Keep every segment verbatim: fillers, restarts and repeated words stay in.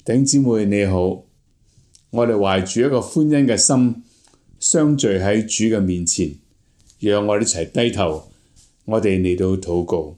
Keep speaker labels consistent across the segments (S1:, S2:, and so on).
S1: 弟兄姊妹你好，我哋懷住一個歡欣嘅心，相聚喺主嘅面前，讓我哋一齊低頭，我哋嚟到禱告。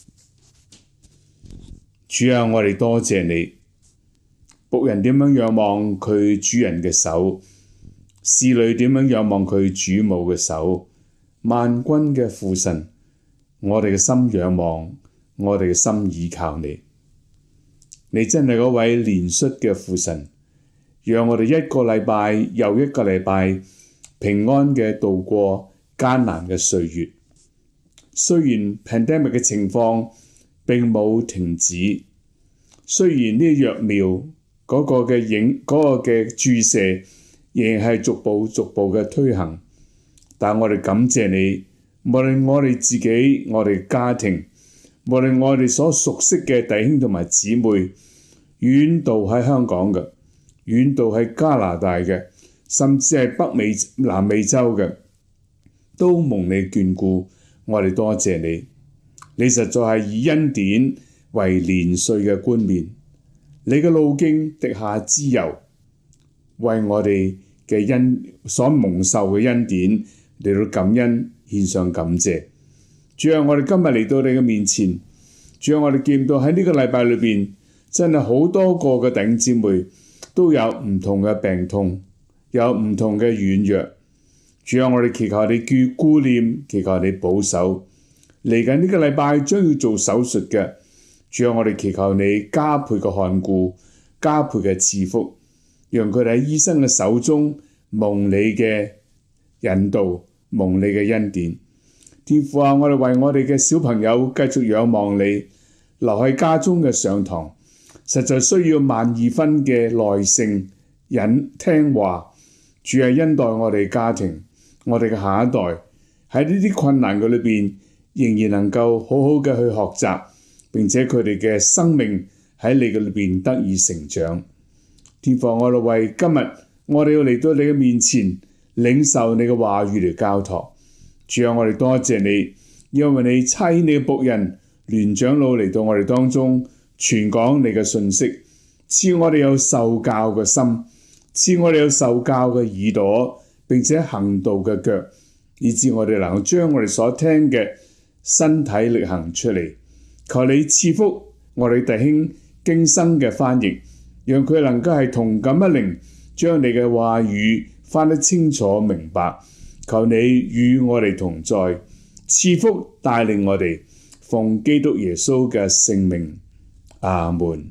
S1: 主啊，我哋多謝你，僕人點樣仰望佢主人嘅手，侍女點樣仰望佢主母嘅手，萬軍嘅父神，我哋嘅心仰望，我哋嘅心倚靠你。你真係嗰位憐恤嘅父神，讓我哋一個禮拜又一個禮拜平安嘅度過艱難嘅歲月。雖然 pandemic 嘅情況並冇停止，雖然呢啲藥苗嗰個嘅影嗰、嗰個嘅注射仍然係逐步逐步嘅推行，但我哋感謝你，無論我哋自己、我哋家庭，無論我哋所熟悉嘅弟兄同埋姊妹，遠道喺香港嘅，遠道喺加拿大嘅，甚至係北美、南美洲嘅，都蒙你眷顧。我哋多謝你，你實在係以恩典為年歲嘅冠冕，你嘅路徑滴下脂油，為我哋嘅恩所蒙受嘅恩典嚟到感恩，獻上感謝。主啊，我哋今日嚟到你嘅面前，主啊，我哋見到喺呢個禮拜裏邊，真係好多個嘅弟兄姊妹都有唔同嘅病痛，有唔同嘅軟弱。主啊，我哋祈求你顧顧念，祈求你保守。嚟緊呢個禮拜將要做手術嘅，主啊，我哋祈求你加倍嘅看顧，加倍嘅賜福，讓佢哋喺醫生嘅手中蒙你嘅引導，蒙你嘅恩典。天父啊，我哋為我哋嘅小朋友繼續仰望你，留喺家中嘅上堂，實在需要萬二分嘅耐性、忍聽話。主啊，恩待我哋家庭，我哋嘅下一代喺呢啲困難嘅裏邊，仍然能夠好好嘅去學習，並且佢哋嘅生命喺你嘅裏邊得以成長。天父，我哋為今日我哋要嚟到你嘅面前，領受你嘅話語嚟交託。主啊，我哋多謝你，因為你差你嘅僕人聯長老嚟到我哋當中，傳講你嘅信息，賜我哋有受教嘅心，賜我哋有受教嘅耳朵，並且行道嘅腳，以致我哋能夠將我哋所聽嘅身體力行出嚟。求你賜福我哋弟兄經生嘅翻譯，讓佢能夠係同感一靈，將你嘅話語翻得清楚明白。求你與我哋同在，賜福帶領我哋，奉基督耶穌嘅聖名，阿門。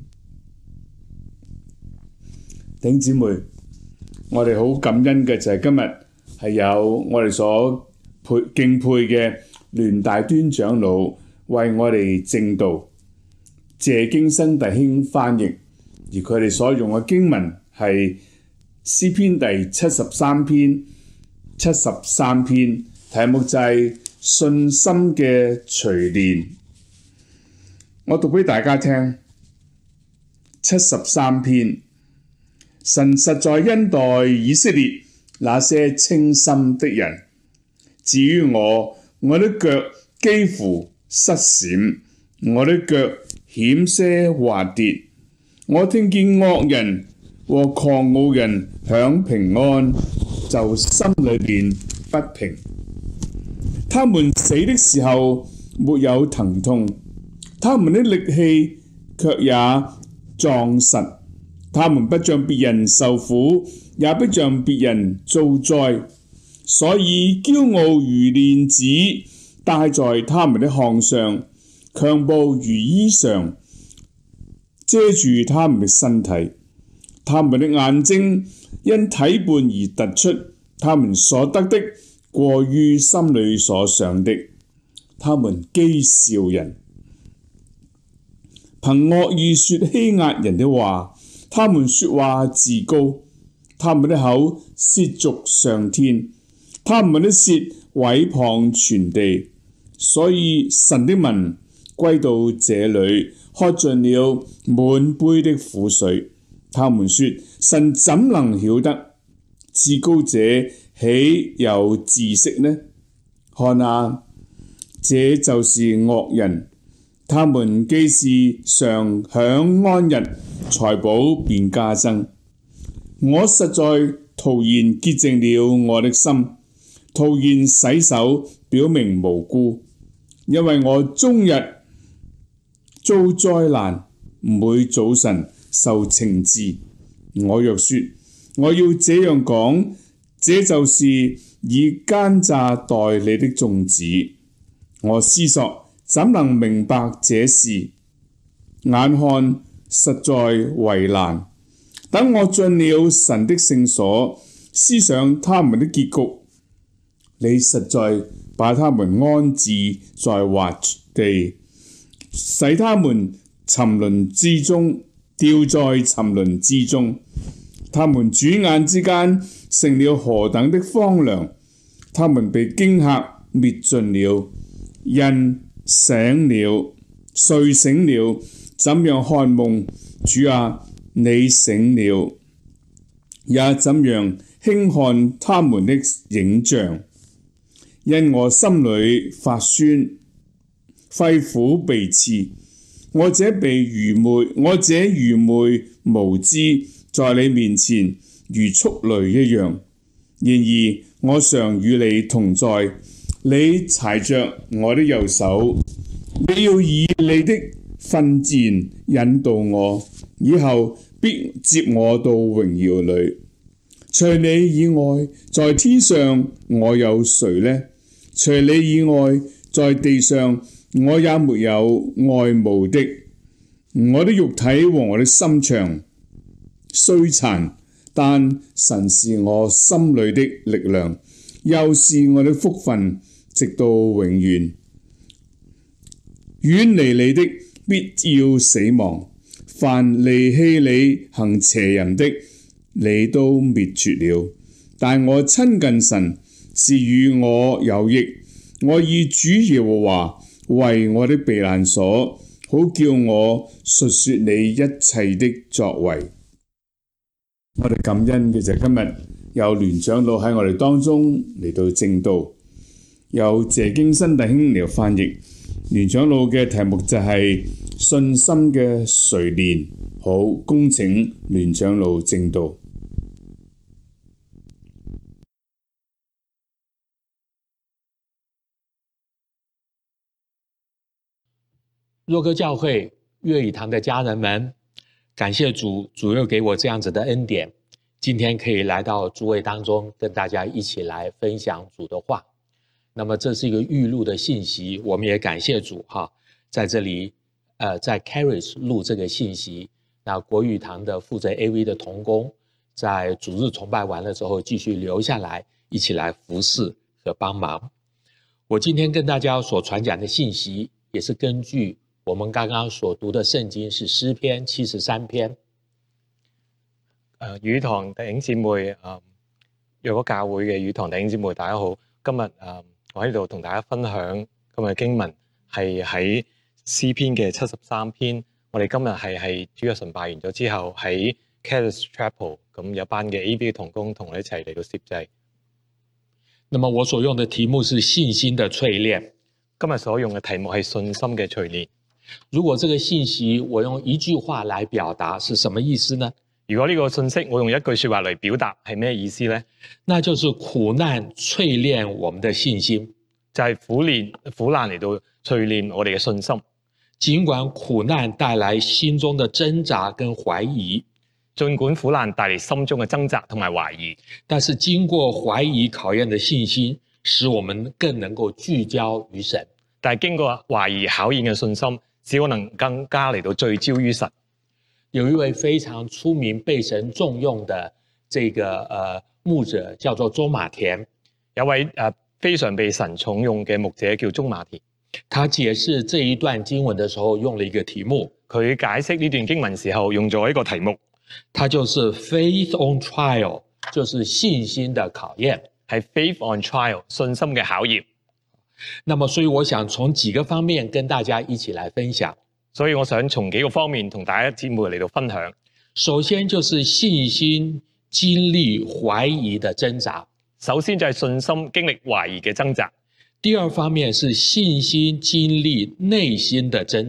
S1: 弟兄姊妹，我哋好感恩嘅就係今日係有我哋所佩敬佩嘅聯大端長老為我哋證道，謝經生弟兄翻譯，而佢哋所用嘅經文係詩篇第七十三篇。七十三篇，題目就係信心嘅錘煉。我讀俾大家聽。七十三篇，神實在恩待以色列那些清心的人。至於我，我的腳幾乎失閃，我的腳險些滑跌。我聽見惡人和狂傲人享平安，就心裏邊不平。他們死的時候沒有疼痛，他們的力氣卻也壯實。他們不像別人受苦，也不像別人遭災，所以驕傲如鏈子戴在他們的項上，強暴如衣裳遮住他們的身體。他們的眼睛因體胖而突出，他們所得的過於心裏所想的。他們譏笑人，憑惡意說欺壓人的話，他們說話自高，他們的口褻瀆上天，他們的舌毀謗全地。所以神的民歸到這裏，喝盡了滿杯的苦水。他們說：神怎能曉得？至高者豈有知識呢？看啊，這就是惡人，他們既是常享安逸， 財寶便加增。我實在徒然潔淨了我的心，徒然洗手表明無辜，因為我終日遭災難，每早晨受懲治。我若說我要這樣講，這就是以奸詐待你的眾子。我思索怎能明白這事，眼看實在為難。等我進了神的聖所，思想他們的結局，你實在把他們安置在滑地，使他們沉淪之中，掉在沉淪之中。他們轉眼之間成了何等的荒涼！他們被驚嚇滅盡了。人醒了，睡醒了，怎樣看夢？主啊，你醒了，也怎樣輕看他們的影像？因我心裏發酸，肺腑被刺，我這被愚昧，我這愚昧無知，在你面前如畜類一樣。然而我常與你同在，你挾着我的右手，你要以你的訓薦引導我，以後必接我到榮耀裏。除你以外，在天上我有誰呢？除你以外，在地上我也沒有愛慕的。我的肉體和我的心腸衰殘，但神是我心裏的力量，又是我的福分，直到永遠。遠離你的必要死亡，凡離棄你行邪淫的，你都滅絕了。但我親近神，是與我有益。我以主耶和華為我的避難所，好叫我述說你一切的作為。我哋感恩嘅就係今日有聯長老喺我哋當中嚟到證道，有謝經新弟兄嚟翻譯。聯長老嘅題目就係信心嘅錘煉。好，恭請聯長老證道。
S2: 若歌教會粵語堂的家人們，感謝主，主又給我這樣子的恩典，今天可以來到諸位當中，跟大家一起來分享主的話。那麼這是一個預錄的信息，我們也感謝主哈，在這裡，呃，在 Caris 錄這個信息，那國語堂的負責 A V 的同工，在主日崇拜完了之後，繼續留下來，一起來服侍和幫忙。我今天跟大家所傳講的信息，也是根據我們剛剛所讀的聖經是詩篇七十三篇。誒，語堂弟兄姊妹，誒，若果教會嘅語堂弟兄姊妹，大家好。今日誒，我喺度同大家分享今日經文係喺詩篇嘅七十三篇。我哋今日係係主日崇拜完咗之後，喺 Caris Chapel 咁有班嘅 A B 同工同我一齊嚟到攝祭。那麼我所用的題目是信心的淬煉。今日所用嘅題目係信心嘅淬煉。如果這個信息我用一句話來表達，是什麼意思呢？如果呢個信息我用一句說話嚟表達，係咩意思呢？那就是苦難淬煉我們的信心，就係苦練苦難嚟到淬煉我哋嘅信心。儘管苦難帶來心中的掙扎跟懷疑，儘管苦難帶嚟心中嘅掙扎同埋懷疑，但是經過懷疑考驗的信心，使我們更能夠聚焦於神。但係經過懷疑考驗嘅信心，使我能更加嚟到聚焦於神。有一位非常出名、被神重用的這個呃牧者，叫做鍾馬田。有位呃非常被神重用嘅牧者叫鍾馬田。他解釋這一段經文的時候，用了一個題目。佢解釋呢段經文時候，用咗一個題目，它就是 Faith on Trial， 就是信心的考驗，係 Faith on Trial， 信心嘅考驗。那麼，所以我想從幾個方面跟大家一起來分享。所以我想從幾個方面同大家姊妹嚟到分享。首先就是信心經歷懷疑的掙扎。首先就係信心經歷懷疑嘅掙扎。第二方面是信心經歷內心的掙扎。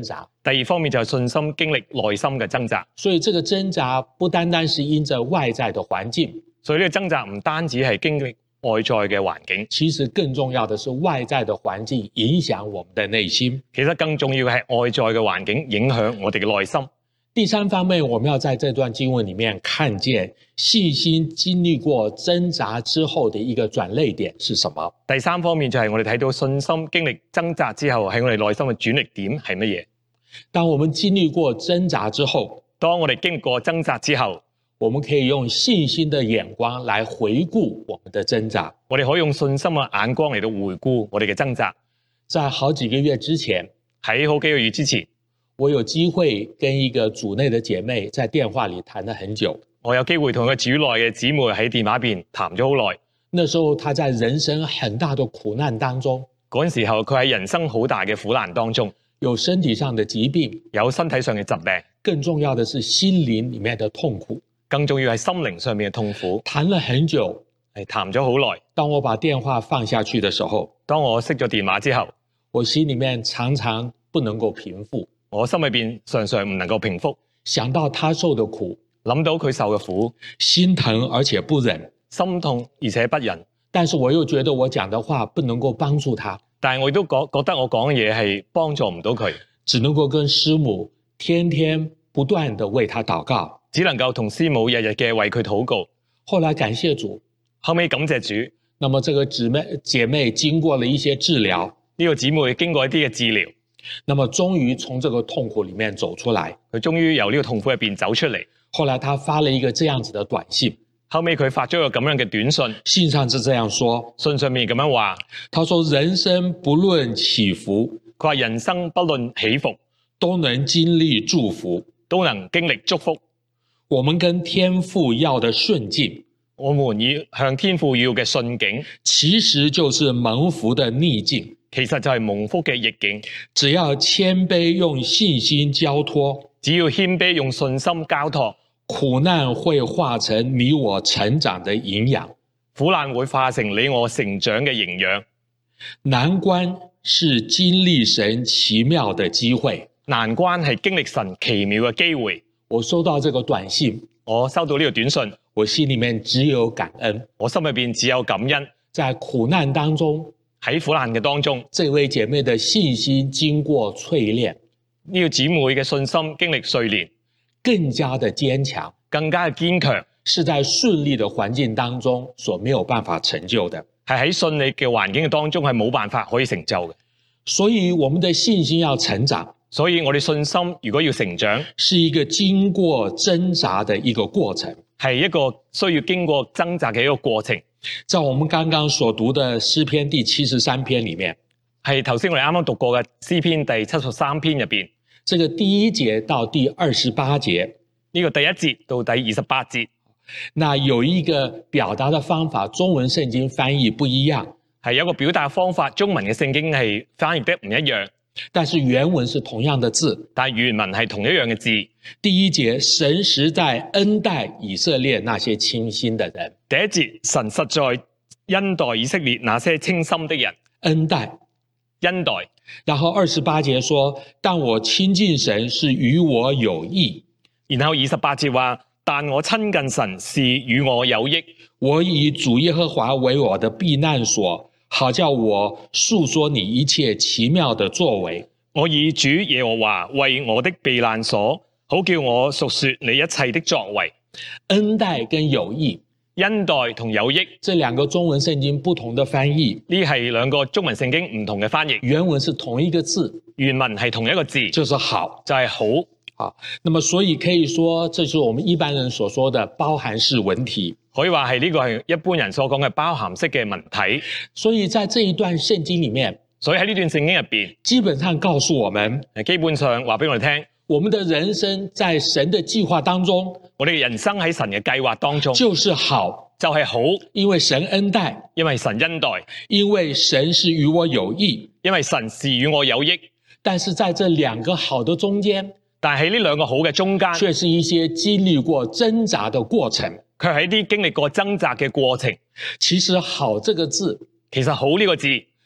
S3: 第二方面就係信心經歷內心嘅掙扎。
S2: 所以這個掙扎不單單是因着外在的環境，
S3: 所以呢個掙扎唔單止係經歷外在嘅環境，
S2: 其實更重要的是外在的環境影響我們的內心。
S3: 其實更重要嘅係外在嘅環境影響我哋嘅內心。
S2: 第三方面，我們要在這段經文裡面看見信心經歷過掙扎之後的一個轉捩點是什麼？
S3: 第三方面就係我哋睇到信心經歷掙扎之後，喺我哋內心嘅轉捩點係乜嘢？
S2: 當我們經歷過掙扎之後，
S3: 當我哋經歷過掙扎之後，
S2: 我們可以用信心的眼光來回顧我們的掙扎。
S3: 我哋可以用信心嘅眼光嚟到回顧我哋嘅掙扎。
S2: 在好幾個月之前，
S3: 喺好幾個月之前，
S2: 我有機會跟一個組內的姐妹在電話裡談了很久。
S3: 我有機會同一個組內嘅姊妹喺電話邊談咗好耐。
S2: 那時候她在人生很大的苦難當中，
S3: 嗰陣時候佢喺人生好大嘅苦難當中，
S2: 有身體上的疾病，
S3: 有身體上嘅疾病，
S2: 更重要的是心靈裡面的痛苦，
S3: 更重要係心靈上面嘅痛苦。
S2: 談了很久，
S3: 係談咗好耐。
S2: 當我把電話放下去的時候，
S3: 當我熄咗電話之後，
S2: 我心裡面常常不能夠平復，
S3: 我心裏邊常常唔能夠平復，
S2: 想到他受的苦，
S3: 諗到佢受嘅苦，
S2: 心疼而且不忍，
S3: 心痛而且不忍。
S2: 但是我又覺得我講的話不能夠幫助他，
S3: 但係我亦都覺覺得我講嘅嘢係幫助唔到佢，
S2: 只能夠跟師母天天不斷地為他禱告，
S3: 只能夠同師母日日嘅為佢禱告。
S2: 後來感謝主，
S3: 後尾感謝主，
S2: 那麼這個姊妹姐妹經過了一些治療，
S3: 呢個姊妹經過一啲嘅治療，
S2: 那麼終於從這個痛苦裡面走出來，
S3: 佢終於由呢個痛苦入邊走出嚟。
S2: 後來他發了一個這樣子的短信，
S3: 後尾佢發咗個咁樣嘅短信，
S2: 信上是這樣說，
S3: 信上面咁樣話，
S2: 他說人生不論起伏，
S3: 佢話人生不論起伏，
S2: 都能經歷祝福，
S3: 都能經歷祝福。
S2: 我們跟天父要的順境，
S3: 我們要向天父要嘅順境，
S2: 其實就是蒙福的逆境，
S3: 其實就係蒙福嘅逆境。
S2: 只要謙卑用信心交託，
S3: 只要謙卑用信心交託，
S2: 苦難會化成你我成長的營養，
S3: 苦難會化成你我成長嘅營養。
S2: 難關是經歷神奇妙的機會，
S3: 難關係經歷神奇妙嘅機會。
S2: 我收到這個短信，
S3: 我收到呢個短信，
S2: 我心裡面只有感恩，
S3: 我心裏邊只有感恩。
S2: 在苦難當中，
S3: 喺苦難嘅當中，
S2: 這位姐妹的信心經過淬煉，
S3: 呢個姊妹嘅信心經歷淬煉，
S2: 更加的堅強，
S3: 更加嘅堅強，
S2: 是在順利的環境當中所沒有辦法成就的，
S3: 係喺順利嘅環境嘅當中係冇辦法可以成就嘅。
S2: 所以我們的信心要成長，
S3: 所以我哋信心如果要成長，
S2: 是一個經過掙扎的一個過程，
S3: 係一個需要經過掙扎嘅一個過程。
S2: 在我們剛剛所讀的詩篇第七十三篇裡面，
S3: 係頭先我哋啱啱讀過嘅詩篇第七十三篇入邊，
S2: 這個第一節到第二十八節，
S3: 呢個第一節到第二十八節，
S2: 那有一個表達的方法，中文聖經翻譯不一樣，
S3: 係有一個表達方法，中文嘅聖經係翻譯得唔一樣，
S2: 但是原文是同樣的字，
S3: 但係原文係同一樣嘅字。
S2: 第一節，神實在恩待以色列那些清心的人。
S3: 第一節，神實在恩待以色列那些清心的人。
S2: 恩待，
S3: 恩待。
S2: 然後二十八節說，但我親近神是與我有益。
S3: 然後二十八節話，但我親近神是與我有益。
S2: 我以主耶和華為我的避難所，好叫我述說你一切奇妙的作為。
S3: 我以主耶和華為我的避難所，好叫我述說你一切的作為。
S2: 恩待跟有益，
S3: 恩待同有益，
S2: 這兩個中文聖經不同的翻譯，
S3: 呢係兩個中文聖經唔同嘅翻譯。
S2: 原文是同一個字，
S3: 原文係同一個字，
S2: 就是好，
S3: 就係好。
S2: 好，那麼所以可以說，這是我們一般人所說的包含式文體，
S3: 可以話係呢個係一般人所講嘅包含式嘅文體。
S2: 所以在這一段聖經裡面，
S3: 所以喺呢段聖經入邊，
S2: 基本上告訴我們，
S3: 基本上話俾我哋聽，
S2: 我們的人生在神的計劃當中，
S3: 我哋嘅人生喺神嘅計劃當中，
S2: 就是好，
S3: 就係好，
S2: 因為神恩待，
S3: 因為神恩待，
S2: 因為神是與我有益，
S3: 因為神是與我有益。
S2: 但是在這兩個好的中間，
S3: 但係呢兩個好嘅中間，
S2: 卻是一些經歷過掙扎的過程，
S3: 卻係啲經歷過掙扎嘅過程。
S2: 其實好這個字，
S3: 其實好呢個字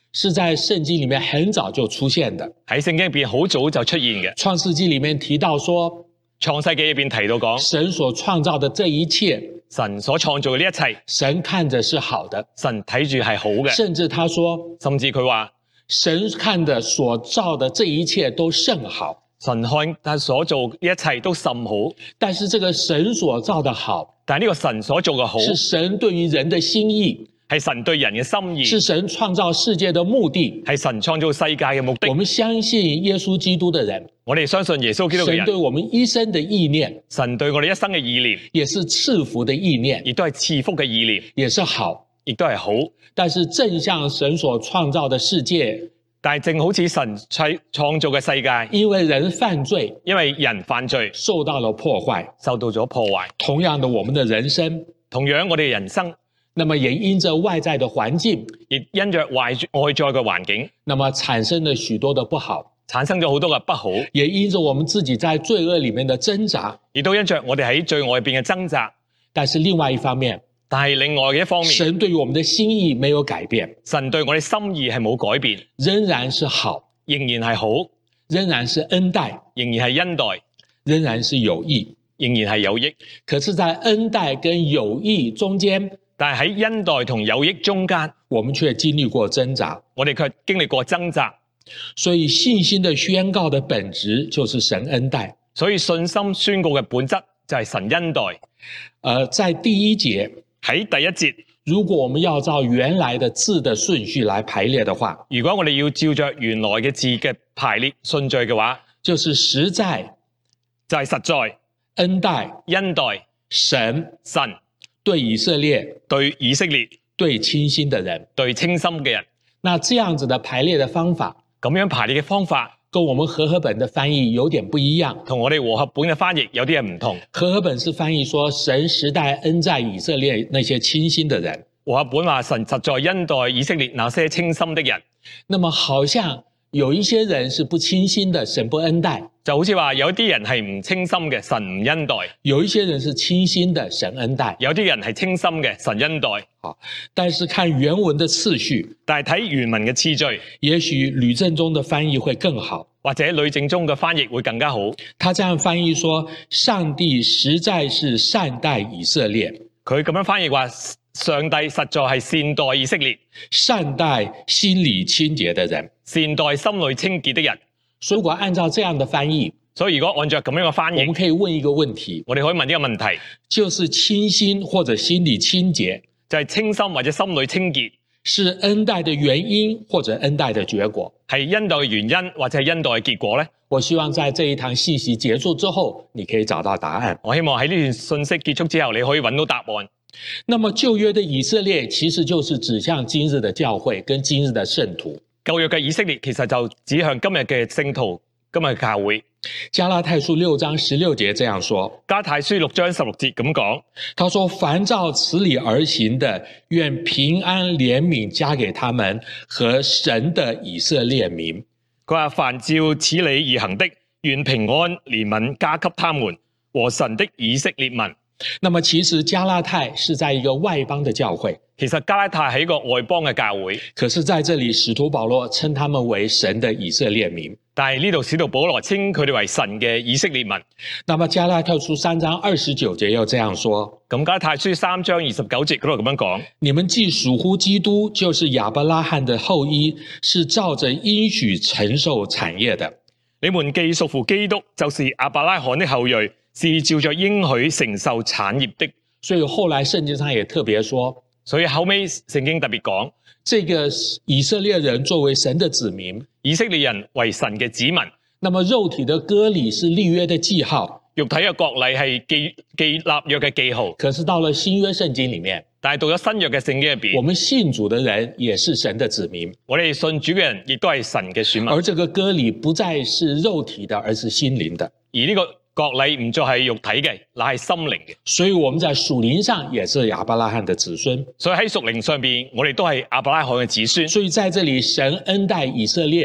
S2: 是在聖經裡面很早就出現的。
S3: 喺聖經入邊好早就出現嘅。
S2: 創世記裡面提到說，
S3: 創世記入邊提到講，
S2: 神所創造的這一切，
S3: 神所創造嘅呢一切，
S2: 神看着是好的，
S3: 神睇住係好嘅。
S2: 甚至他說，
S3: 甚至佢話，
S2: 神看的所造的這一切都甚好。
S3: 神看他所做呢一切都甚好，
S2: 但是這個神所造的好，
S3: 但係呢個神所做嘅好，
S2: 是神對於人的心意，
S3: 係神對人嘅心意，
S2: 是神創造世界的目的，
S3: 係神創造世界嘅目的。
S2: 我們相信耶穌基督的人，
S3: 我哋相信耶穌基督嘅人，
S2: 神對我們一生的意念，
S3: 神對我哋一生嘅意念，
S2: 也是賜福的意念，
S3: 亦都係賜福嘅意念，
S2: 也是好，
S3: 亦都係好。
S2: 但是正像神所創造的世界，
S3: 但係正好似神創造嘅世界，
S2: 因為人犯罪，
S3: 因為人犯罪
S2: 受到了破壞，
S3: 受到咗破壞。
S2: 同樣的，我們的人生，
S3: 同樣我哋嘅人生，
S2: 那麼也因着外在的環境，
S3: 亦因着外外在嘅環境，
S2: 那麼產生了許多的不好，
S3: 產生咗好多嘅不好，
S2: 也因着我們自己在罪惡裡面的掙扎，
S3: 亦都因着我哋喺罪外邊嘅掙扎。
S2: 但是另外一方面，
S3: 但係另外嘅一方面，
S2: 神對於我們的心意沒有改變，
S3: 神對我哋心意係冇改變，
S2: 仍然是好，
S3: 仍然係好，
S2: 仍然是恩待，
S3: 仍然係恩待，
S2: 仍然是有益，
S3: 仍然係有益。
S2: 可是在恩待跟有益中間，
S3: 但係喺恩待同有益中間，
S2: 我們卻經歷過掙扎，
S3: 我哋卻經歷過掙扎。
S2: 所以信心的宣告的本質就是神恩待。
S3: 所以信心宣告嘅本質就係神恩待。
S2: 呃，在第一節，
S3: 喺第一節，
S2: 如果我們要照原來的字的順序來排列的話，
S3: 如果我哋要照着原來嘅字嘅排列順序嘅話，
S2: 就是實在，
S3: 就係實在、
S2: 恩待、
S3: 恩待、
S2: 神、
S3: 神
S2: 對以色列、
S3: 對以色列、
S2: 對清心的人。
S3: 對清心嘅人。
S2: 那這樣子的排列的方法，
S3: 咁樣排列嘅方法，
S2: 跟我們和合本的翻譯有點不一樣。
S3: 同我哋和合本嘅翻譯有啲嘢唔同。
S2: 和合本是翻譯說神實在恩待以色列那些清心的人，
S3: 和合本話神實在恩待以色列那些清心的人。
S2: 那麼好像有一些人是不清心的，神不恩待；
S3: 就好似話有啲人係唔清心嘅，神唔恩待；
S2: 有一些人是清心的，神恩待。
S3: 有啲人係清心嘅，神恩待。
S2: 好，但是看原文的次序，
S3: 但係睇原文嘅次序，
S2: 也許呂正中的翻譯會更好，
S3: 或者呂正中嘅翻譯會更加好。
S2: 他這樣翻譯說：上帝實在是善待以色列。
S3: 佢咁樣翻譯話，上帝實在係善待以色列，
S2: 善待心裡清潔的人，
S3: 善待心裏清潔的人。
S2: 所以如果按照這樣的翻譯，
S3: 所以如果按照咁樣嘅翻譯，
S2: 我們可以問一個問題，
S3: 我哋可以問呢個問題，
S2: 就是清心或者心裡清潔，
S3: 就係清心或者心裏清潔，
S2: 是恩待的原因或者恩待的結果，
S3: 係恩待嘅原因或者係恩待嘅結果呢？
S2: 我希望在這一堂信息結束之後，你可以找到答案。
S3: 我希望喺呢段信息結束之後，你可以揾到答案。
S2: 那麼舊約的以色列其實就是指向今日的教會跟今日的聖徒。
S3: 舊約嘅以色列其實就指向今日嘅聖徒，今日嘅教會。
S2: 加拉太書六章十六節這樣說，
S3: 加太書六章十六節咁講，
S2: 他說：凡照此理而行的，願平安憐憫加給他們和神的以色列民。
S3: 佢話：凡照此理而行的，願平安憐憫加給他們和神的以色列民。
S2: 那麼其實加拉太是在一個外邦的教會，
S3: 其實加拉太係一個外邦嘅教會，
S2: 可是在這裡使徒保羅稱他們為神的以色列民。
S3: 但係呢度使徒保羅稱佢哋為神嘅以色列民。
S2: 那麼加拉太書三章二十九節又這樣說，
S3: 咁加拉太書三章二十九節嗰度咁樣講：
S2: 你們既屬乎基督，就是亞伯拉罕的後裔，是照着應許承受產業的。
S3: 你們既屬乎基督，就是亞伯拉罕的後裔，是照着應許承受產業的。
S2: 所以後來聖經上也特別說，
S3: 所以後尾聖經特別講，
S2: 這個以色列人作為神的子民，
S3: 以色列人為神嘅子民。
S2: 那麼肉體的割禮是立約的記號，
S3: 肉體嘅割禮係記記立約嘅記號。
S2: 可是到了新約聖經裡面，
S3: 但係到咗新約嘅聖經入邊，
S2: 我們信主的人也是神的子民，
S3: 我哋信主嘅人亦都係神嘅選民。
S2: 而這個割禮不再是肉體的，而是心靈的。
S3: 而呢個割禮唔再係肉體嘅，乃係心靈嘅。
S2: 所以我們在屬靈上也是亞伯拉罕的子孫。
S3: 所以喺屬靈上邊，我哋都係亞伯拉罕嘅子孫。
S2: 所以在這裡，神恩待以色列，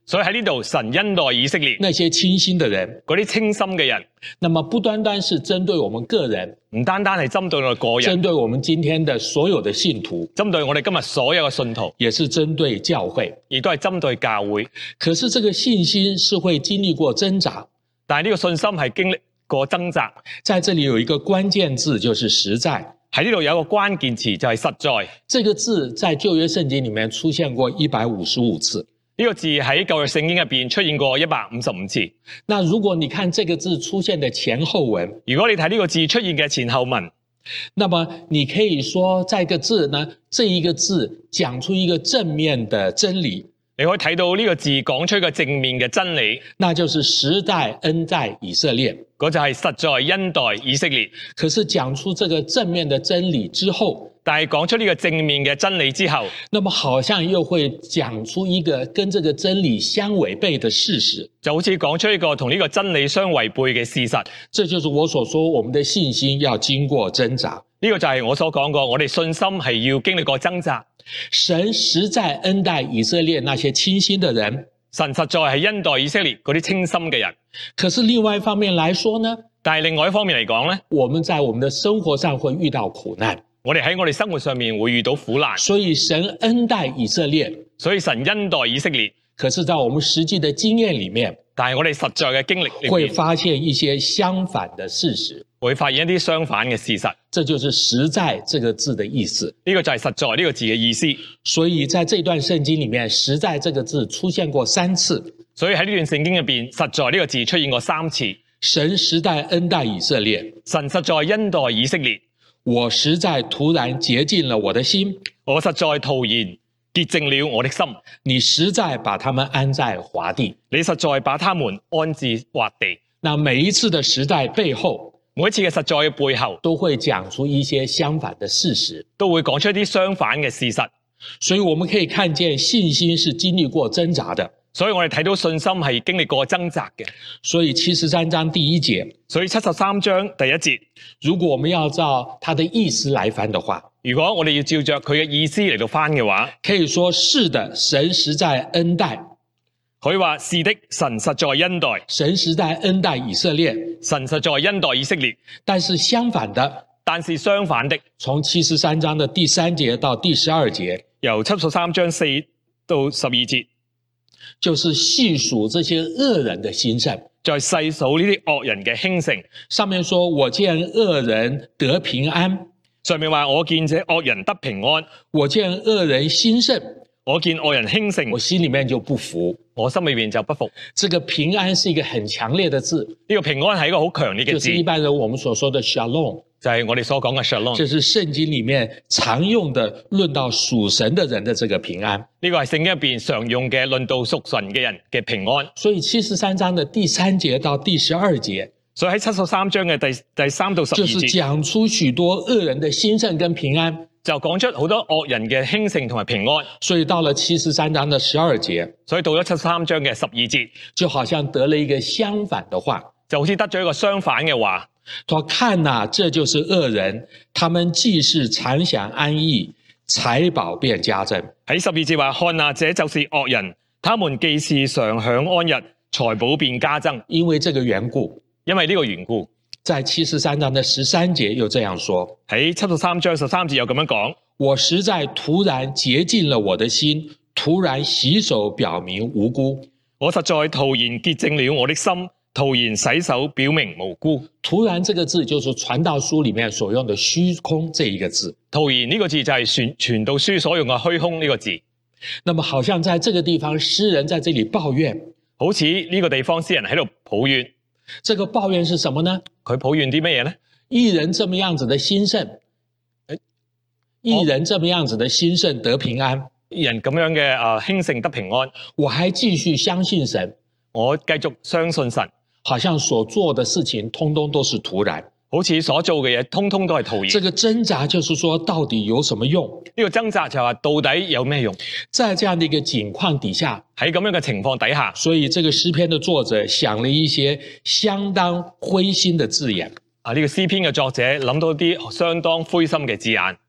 S3: 所以喺呢度神恩待以色列
S2: 那些清心的人。
S3: 嗰啲清心嘅人，
S2: 那麼不單單是針對我們個人，
S3: 唔單單係針對我哋個人，
S2: 針對我們今天的所有的信徒，
S3: 針對我哋今日所有嘅信徒，
S2: 也是針對教會，
S3: 亦都係針對教會。
S2: 可是這個信心是會經歷過掙扎，
S3: 但係呢個信心係經歷過掙扎。
S2: 在這裡有一個關鍵字，就是實在。
S3: 喺呢度有一個關鍵詞就係實在。
S2: 這個字在舊約聖經裡面出現過一百五十五次。
S3: 呢個字喺舊約聖經入邊出現過一百五十五次。
S2: 那如果你看這個字出現的前後文，
S3: 如果你睇呢個字出現嘅前後文，
S2: 那麼你可以說，這個字呢，這一個字講出一個正面的真理。
S3: 你可以睇到呢個字講出一個正面嘅真理，
S2: 那就是實在恩待以色列。
S3: 嗰就係實在恩待以色列。
S2: 可是講出這個正面的真理之後，
S3: 但係講出呢個正面嘅真理之後，
S2: 那麼好像又會講出一個跟這個真理相違背的事實，
S3: 就好似講出一個同呢個真理相違背嘅事實。
S2: 這就是我所說，我們的信心要經過掙扎。
S3: 呢個就係我所講過，我哋信心係要經歷過掙扎。
S2: 神實在恩待以色列那些清心的人，
S3: 神實在係恩待以色列嗰啲清心嘅人。
S2: 可是另外一方面來說呢，
S3: 但係另外一方面嚟講呢，
S2: 我們在我們的生活上會遇到苦難。
S3: 我哋喺我哋生活上面會遇到苦難，
S2: 所以神恩待以色列，
S3: 所以神恩待以色列。
S2: 可是在我們實際的經驗裡面，
S3: 但係我哋實在嘅經歷裡面
S2: 會發現一些相反的事實，
S3: 會發現一啲相反嘅事實。
S2: 這就是實在這個字的意思。
S3: 呢個就係實在呢個字嘅意思。
S2: 所以在這段聖經裡面，實在這個字出現過三次。
S3: 所以喺呢段聖經入邊，實在呢個字出現過三次。
S2: 神實在恩待以色列，
S3: 神實在恩待以色列。
S2: 我實在突然潔淨了我的心，
S3: 我實在突然潔淨了我的心。
S2: 你實在把他們安在華地，
S3: 你實在把他們安置華地。
S2: 那每一次的實在背後，
S3: 每一次嘅實在嘅背後，
S2: 都會講出一些相反的事實，
S3: 都會講出一啲相反嘅事實。
S2: 所以我們可以看見信心是經歷過掙扎的。
S3: 所以我哋睇到信心係經歷過掙扎嘅。
S2: 所以七十三章第一節，
S3: 所以七十三章第一節，
S2: 如果我們要照它的意思來翻的話，
S3: 如果我哋要照着佢嘅意思嚟到翻嘅話，
S2: 可以說是的，神實在恩待。
S3: 可以話是的，神實在恩待。
S2: 神實在恩待以色列，
S3: 神實在恩待以色列。
S2: 但是相反的，
S3: 但是相反的，
S2: 從七十三章的第三節到第十二節，
S3: 由七十三章四到十二節，
S2: 就是細數這些惡人的興盛，
S3: 再細數呢啲惡人嘅興盛。
S2: 上面說我見惡人得平安，
S3: 上面話我見這惡人得平安，
S2: 我見惡人興盛，
S3: 我見惡人興盛，
S2: 我心裡面就不服，
S3: 我心裡面就不服。
S2: 這個平安是一個很強烈的字，
S3: 呢個平安係一個好強烈嘅字，
S2: 就是一般人我們所說的 shalom，
S3: 就係我哋所講嘅 shalom，
S2: 這是聖經裡面常用的論到屬神的人的這個平安。
S3: 呢個係聖經入邊常用嘅論到屬神嘅人嘅平安。
S2: 所以七十三章的第三節到第十二節，
S3: 所以喺七十三章嘅第第三到十二節，
S2: 就是講出許多惡人的興盛跟平安，
S3: 就講出好多惡人嘅興盛同埋平安。
S2: 所以到了七十三章的十二節，
S3: 所以到咗七十三章嘅十二節，
S2: 就好像得了一個相反的話，
S3: 就好似得咗一個相反嘅話。
S2: 他說看哪，這就是惡人，他們既是常享安逸，財寶便加增。
S3: 喺十二節話，看哪，這就是惡人，他們既是常享安逸，財寶便加增。
S2: 因為這個緣故，
S3: 因為呢個緣故，
S2: 在七十三章的十三節又這樣說，
S3: 喺七十三章十三節又咁樣講，
S2: 我實在突然潔淨了我的心，突然洗手表明無辜。
S3: 我實在突然潔淨了我的心，突然洗手表明無辜。
S2: 突然這個字就是傳道書裡面所用的虛空這一個字。
S3: 突然呢個字就係傳傳道書所用嘅虛空呢個字。
S2: 那麼好像在這個地方，詩人在這裡抱怨，
S3: 好似呢個地方詩人喺度抱怨。
S2: 這個抱怨是什麼呢？
S3: 佢抱怨啲乜嘢呢？
S2: 義人這麼樣子的興盛，義人這麼樣子的興盛得平安，
S3: 義人咁樣嘅啊興盛得平安，
S2: 我還繼續相信神，
S3: 我繼續相信神，
S2: 好像所做的事情通通都是徒然，
S3: 好似所做嘅嘢通通都係徒然。
S2: 這個掙扎就是說，到底有什麼用？
S3: 呢個掙扎就係話到底有咩用？
S2: 在這樣的一個境況底下，
S3: 喺咁樣嘅情況底下，
S2: 所以這個詩篇的作者想了一些相當灰心的字眼。
S3: 啊，呢個詩篇嘅作者諗到啲相當灰心嘅字眼。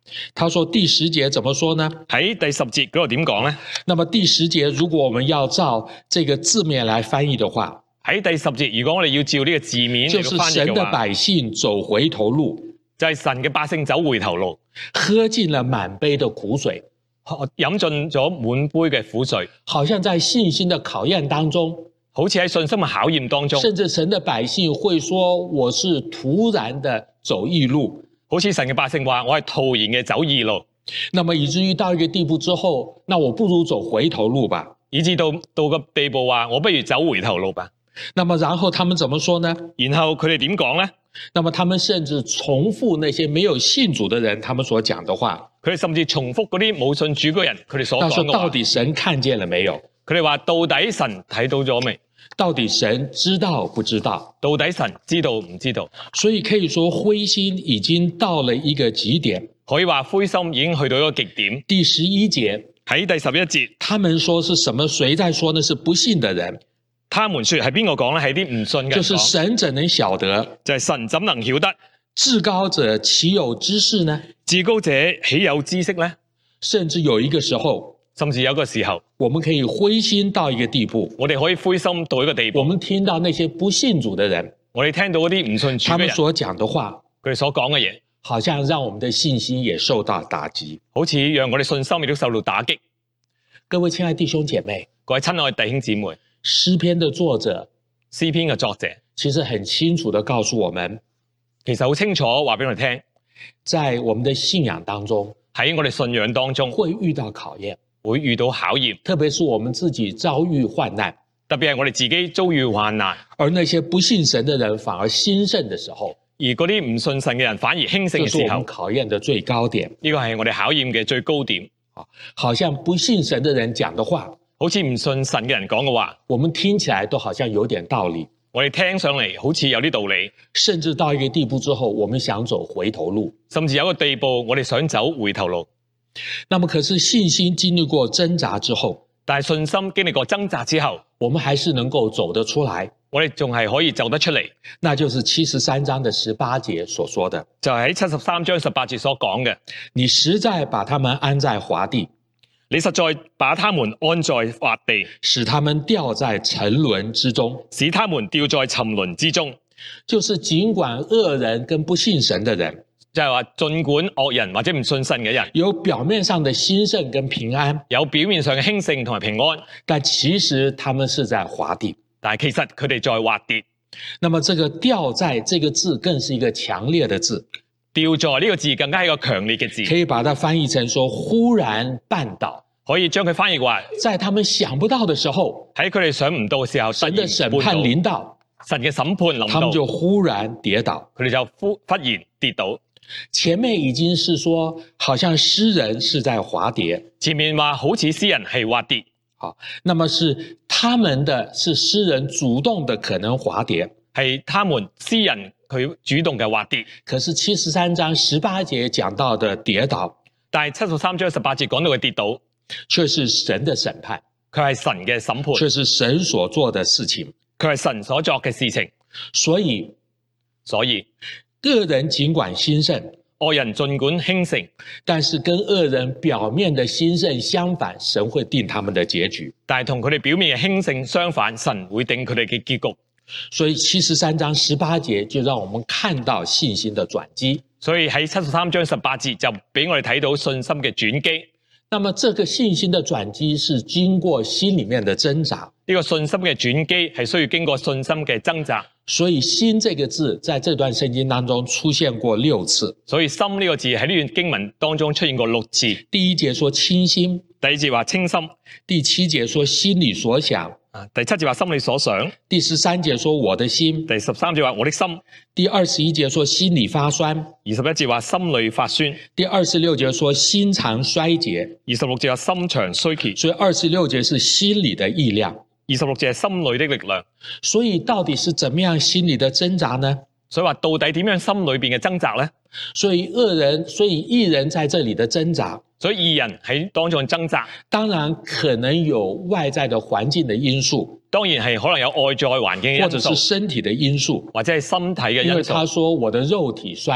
S2: 他說第十節怎麼說呢？
S3: 喺第十節嗰度點講呢？
S2: 那麼第十節如果我們要照這個字面來翻譯的話，
S3: 喺第十節，如果我哋要照呢個字面嚟
S2: 就是
S3: 到翻譯
S2: 神的
S3: 嘅話，
S2: 百姓走回頭路，
S3: 就係神嘅百姓走回頭路，
S2: 喝盡了滿杯的苦水，
S3: 飲盡咗滿杯嘅苦水，
S2: 好像在信心的考驗當中，
S3: 好似喺信心嘅考驗當中，
S2: 甚至神的百姓會說我是突然的走異路，
S3: 好似神嘅百姓話我係突然嘅走異路，
S2: 那麼以至於到一個地步之後，那我不如走回頭路吧，
S3: 以至到到個地步話我不如走回頭路吧。
S2: 那麼然後他們怎麼說呢？
S3: 然後佢哋點講呢？
S2: 那麼他們甚至重複那些沒有信主的人他們所講的話，
S3: 佢哋甚至重複嗰啲冇信主嗰人佢哋所
S2: 他說
S3: 講嘅話。
S2: 到底神看見了沒有？
S3: 佢哋話到底神睇到咗未？
S2: 到底神知道不知道？
S3: 到底神知道唔知道？
S2: 所以可以說灰心已經到了一個極點。
S3: 可以話灰心已經去到一個極點。
S2: 第十一節，
S3: 喺第十一節，
S2: 他們說是什麼？誰在說呢？是不信的人。
S3: 他們說係邊個講呢？係啲唔信嘅人講。
S2: 就是神怎能曉得？
S3: 就係神怎能曉得？
S2: 至高者豈有知識呢？
S3: 至高者豈有知識呢？
S2: 甚至有一個時候，
S3: 甚至有個時候，
S2: 我們可以灰心到一個地步，
S3: 我哋可以灰心到一個地步。
S2: 我們聽到那些不信主的人，
S3: 我哋聽到嗰啲唔信主嘅人，
S2: 他們所講的話，
S3: 佢哋所講嘅嘢，
S2: 好像讓我們的信心也受到打擊，
S3: 好似讓我哋信心亦都受到打擊。
S2: 各位親愛弟兄姐妹，
S3: 各位親愛弟兄姊妹，
S2: 詩篇的作者，
S3: 詩篇嘅作者
S2: 其實很清楚地告訴我們，
S3: 其實好清楚話俾我哋聽，
S2: 在我們的信仰當中，
S3: 喺我哋信仰當中
S2: 會遇到考驗，
S3: 會遇到考驗，
S2: 特別是我們自己遭遇患難，
S3: 特別係我哋自己遭遇患難，
S2: 而那些不信神的人反而興盛的時候，
S3: 而嗰啲唔信神嘅人反而興盛嘅時候，
S2: 這是我們考驗的最高點。
S3: 呢個係我哋考驗嘅最高點。
S2: 好像不信神的人講的話，
S3: 好似唔信神嘅人講嘅話，
S2: 我們聽起來都好像有點道理，
S3: 我哋聽上嚟好似有啲道理，
S2: 甚至到一個地步之後，我們想走回頭路，
S3: 甚至有個地步我哋想走回頭路。
S2: 那麼可是信心經歷過掙扎之後，
S3: 但係信心經歷過掙扎之後，
S2: 我們還是能夠走得出來，
S3: 我哋仲係可以走得出嚟。
S2: 那就是七十三章的十八節所說的，
S3: 就係喺七十三章十八節所講嘅，
S2: 你實在把他們安在滑地，
S3: 你實在把他們安在滑地，
S2: 使他們掉在沉淪之中，
S3: 使他們掉在沉淪之中。
S2: 就是儘管惡人跟不信神的人，
S3: 就係話儘管惡人或者唔信神嘅人，
S2: 有表面上的興盛跟平安，
S3: 有表面上嘅興盛同埋平安，
S2: 但其實他們是在滑地。
S3: 但係其實佢哋在滑跌。
S2: 那麼這個掉在這個字更是一個強烈的字，
S3: 掉在呢個字更加係一個強烈嘅字，
S2: 可以把它翻譯成說忽然絆倒，
S3: 可以將佢翻譯話，
S2: 在他們想不到的時候，
S3: 喺佢哋想唔到嘅時候，
S2: 神的審判臨到，
S3: 神嘅審判臨到，
S2: 他們就忽然跌倒，
S3: 佢哋就忽忽然跌倒。
S2: 前面已經是說，好像詩人是在滑跌，
S3: 前面話好似詩人係滑跌，
S2: 好，那麼是他們的是詩人主動的可能滑跌，
S3: 係他們詩人佢主動嘅滑跌。
S2: 可是七十三章十八節講到的跌倒，
S3: 但係七十三章十八節講到嘅跌倒，
S2: 卻是神的審判，
S3: 佢係神嘅審判，
S2: 卻是神所做的事情，
S3: 佢係神所作嘅事情。
S2: 所以，
S3: 所以
S2: 惡人儘管興盛，
S3: 惡人儘管興盛，
S2: 但是跟惡人表面的興盛相反，神會定他們的結局。
S3: 但係同佢哋表面嘅興盛相反，神會定佢哋嘅結局。
S2: 所以七十三章十八節就讓我們看到信心的轉機。
S3: 所以喺七十三章十八節就俾我哋睇到信心嘅轉機。
S2: 那麼這個信心的轉機是經過心裏面的掙扎。
S3: 呢個信心嘅轉機係需要經過信心嘅掙扎。
S2: 所以心這個字在這段聖經當中出現過六次。
S3: 所以心呢個字喺呢段經文當中出現過六次。
S2: 第一節說清心，
S3: 第二節話清心，
S2: 第七節說心裡所想，
S3: 啊，第七節話心裡所想，
S2: 第十三節說我的心，
S3: 第十三節話我的心，
S2: 第二十一節說心裡發酸，
S3: 二十一節話心裡發酸，
S2: 第二十六節說心腸衰竭，
S3: 二十六節話心腸衰竭，
S2: 所以二十六節是心裡的意量。
S3: 二十六節係心裡的力量。
S2: 所以到底是怎麼樣心裡的掙扎呢？
S3: 所以話到底點樣心裡邊嘅掙扎呢？
S2: 所以惡人，所以義人在這裡的掙扎，
S3: 所以義人喺當中掙扎，
S2: 當然可能有外在的環境的因素，
S3: 當然係可能有外在環境嘅因素，
S2: 或者是身體的因素，
S3: 或者係身體嘅因素。
S2: 因為他說我的肉體衰殘，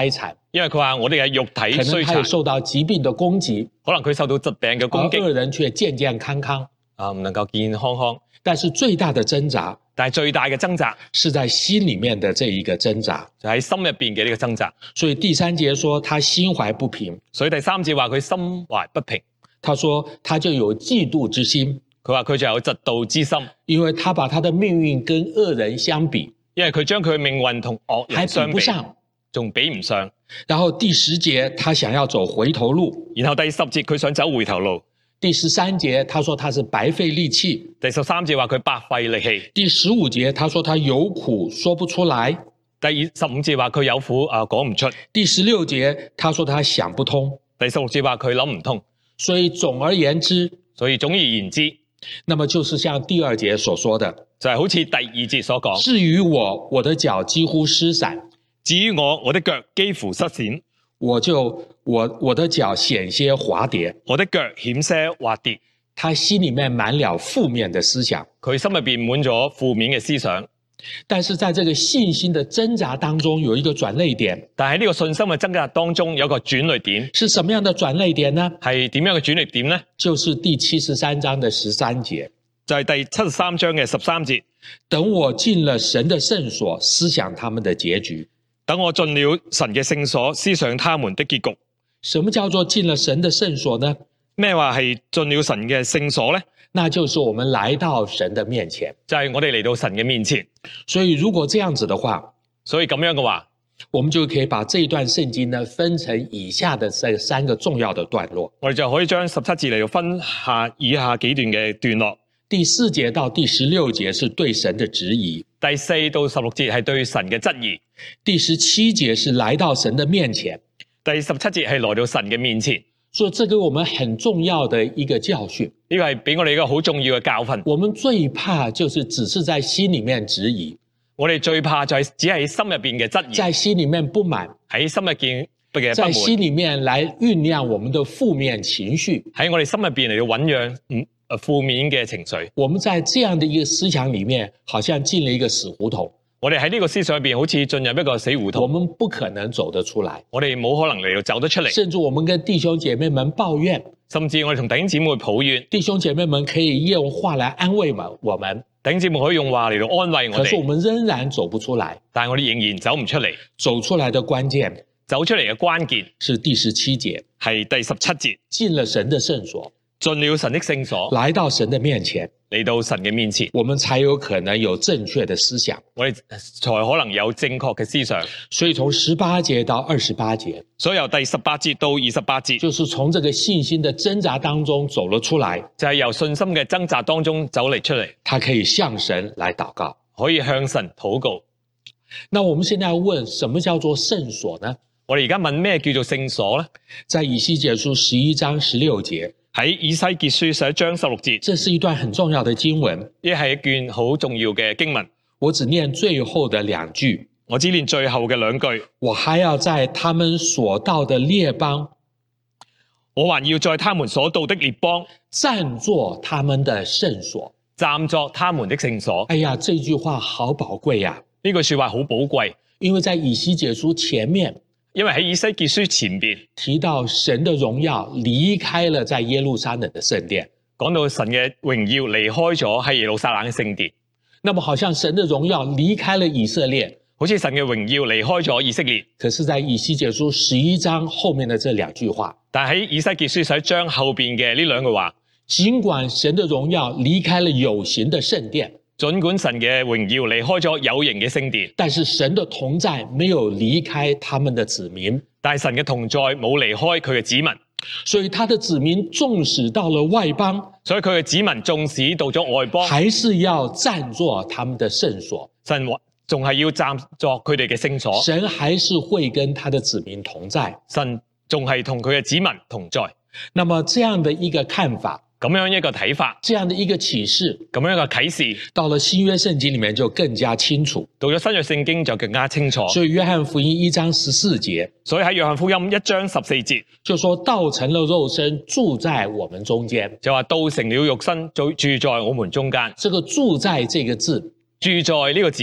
S3: 因為佢話我哋嘅肉體
S2: 可能
S3: 衰殘，
S2: 他也受到疾病的攻擊，
S3: 可能佢受到疾病嘅
S2: 而
S3: 攻擊
S2: 惡人卻健健康康。
S3: 啊，唔能夠健健康康。
S2: 但是最大的掙扎
S3: 但係最大嘅掙扎
S2: 是在心裡面的這一個掙扎。
S3: 就喺心入邊嘅呢個掙扎。
S2: 所以第三節說他心懷不平，
S3: 所以第三節話佢心懷不平，
S2: 他說他就有嫉妒之心，
S3: 佢話佢就有嫉妒之心，
S2: 因為他把他的命運跟惡人相比，
S3: 因為佢將佢嘅命運同惡人
S2: 還
S3: 相比，
S2: 比不上。
S3: 仲比唔上。
S2: 然後第十節他想要走回頭路，
S3: 然後第十節佢想走回頭路，
S2: 第十三節他說他是白費力氣，
S3: 第十三節話佢白費力氣，
S2: 第十五節他說他有苦說不出來，
S3: 第二十五節話佢有苦啊講唔出，
S2: 第十六節他說他想不通。
S3: 第十六節話佢諗唔通。
S2: 所以總而言之，
S3: 所以總而言之，
S2: 那麼就是像第二節所說的，
S3: 就係好似第二節所講。
S2: 至於我，我的腳幾乎失散，
S3: 至於我，我的腳幾乎失閃，
S2: 我就我我的腳險些滑跌。
S3: 我的腳險些滑跌。
S2: 他心裡面滿了負面的思想，
S3: 佢心入邊滿咗負面嘅思想。
S2: 但是在這個信心的掙扎當中，有一個轉捩點。
S3: 但係呢個信心嘅掙扎當中有一個轉捩點，
S2: 是什麼樣的轉捩點呢？
S3: 係點樣嘅轉捩點呢？
S2: 就是第七十三章的十三節，
S3: 就係第七十三章嘅十三節。
S2: 等我進了神的聖所，思想他們的結局。
S3: 等我進了神嘅聖所，思想他們的結局。
S2: 什麼叫做進了神的聖所呢？
S3: 咩話係進了神嘅聖所呢？
S2: 那就是我們來到神的面前，
S3: 就係我哋嚟到神嘅面前。
S2: 所以如果這樣子的話，
S3: 所以咁樣嘅話，
S2: 我們就可以把這一段聖經呢分成以下的這三個重要的段落。
S3: 我哋就可以將十七節嚟到分下以下幾段嘅段落。
S2: 第四節到第十六節是對神的質疑，
S3: 第四到十六節係對神嘅質疑，
S2: 第十七節是來到神的面前，
S3: 第十七節係來到神嘅面前。
S2: 所以這給我們很重要的一個教訓。
S3: 呢個係俾我哋一個好重要嘅教訓。
S2: 我們最怕就是只是在心裡面質疑，
S3: 我哋最怕就係只係心入邊嘅質疑，
S2: 在心裡面不滿，
S3: 喺心入邊嘅
S2: 在
S3: 不滿，
S2: 心裡面來醞釀我們的負面情緒。
S3: 喺我哋心入邊嚟到醞釀嗯誒負面嘅情緒。
S2: 我們在這樣的一個思想裡面，好像進了一個死胡同。
S3: 我哋喺呢個思想入邊，好似進入一個死胡
S2: 我
S3: 同，
S2: 們不可能走得出來，
S3: 我哋冇可能嚟到走得出嚟，
S2: 甚至我們跟弟兄姐妹們抱怨，
S3: 甚至我哋同弟兄姊妹抱怨，
S2: 弟兄姐妹們可以用話來安慰我們，
S3: 弟兄姊妹可以用話嚟到安慰我
S2: 可是我
S3: 哋，
S2: 們仍然走不出來。
S3: 但係我哋仍然走唔出嚟。
S2: 走出來的關鍵
S3: 走出嚟嘅關鍵
S2: 是第十七節，
S3: 係第十七節，
S2: 進了神的聖所，
S3: 進了神的聖所，
S2: 來到神的面前，
S3: 嚟到神嘅面前，
S2: 我們才有可能有正確的思想。
S3: 我哋才可能有正確嘅思想。
S2: 所以從十八節到二十八節，
S3: 所以由第十八節到二十八節，
S2: 就是從這個信心的掙扎當中走了出來，
S3: 就係由信心嘅掙扎當中走嚟出嚟，
S2: 他可以向神來禱告。
S3: 可以向神禱告。
S2: 那我們現在要問，什麼叫做聖所呢？
S3: 我哋而家問咩叫做聖所呢？
S2: 在以西結書十一章十六節，
S3: 喺以西結書十一章十六節，
S2: 這是一段很重要的經文。
S3: 呢係一卷好重要嘅經文。
S2: 我只念最後的兩句，
S3: 我只念最後嘅兩句。
S2: 我還要在他們所到的列邦，
S3: 我還要在他們所到的列邦
S2: 暫作他們的聖所。
S3: 暫作他們的聖所。
S2: 哎呀，這句話好寶貴呀！
S3: 呢句說話好寶貴，
S2: 因為在以西結書前面，
S3: 因為喺以西結書前邊
S2: 提到神的榮耀離開了在耶路撒冷的聖殿，
S3: 講到神嘅榮耀離開咗喺耶路撒冷嘅聖殿，
S2: 那麼好像神的榮耀離開了以色列，
S3: 好似神嘅榮耀離開咗以色列。
S2: 可是在以西結書十一章後面的這兩句話，
S3: 但喺以西結書十一章後邊嘅呢兩句話，
S2: 儘管神的榮耀離開了有形的聖殿，
S3: 儘管神嘅榮耀離開咗有形嘅聖殿，
S2: 但是神的同在沒有離開他們的子民，
S3: 但係神嘅同在冇離開佢嘅子民，
S2: 所以他的子民縱使到了外邦，
S3: 所以佢嘅子民縱使到咗外邦，
S2: 還是要暫作他們的聖所，
S3: 神仲係要暫作佢哋嘅聖所，
S2: 神還是會跟他的子民同在，
S3: 神仲係同佢嘅子民同在。
S2: 那麼這樣的一個看法，
S3: 咁樣一個睇法，
S2: 這樣的一個啟示，
S3: 咁樣一個啟示，
S2: 到了新約聖經裡面就更加清楚。
S3: 到咗新約聖經就更加清楚。
S2: 所以約翰福音一章十四節，
S3: 所以喺約翰福音一章十四節
S2: 就說道成了肉身，住在我們中間。
S3: 就話道成了肉身，住住在我們中間。
S2: 這個住在這個字，
S3: 住在呢個字，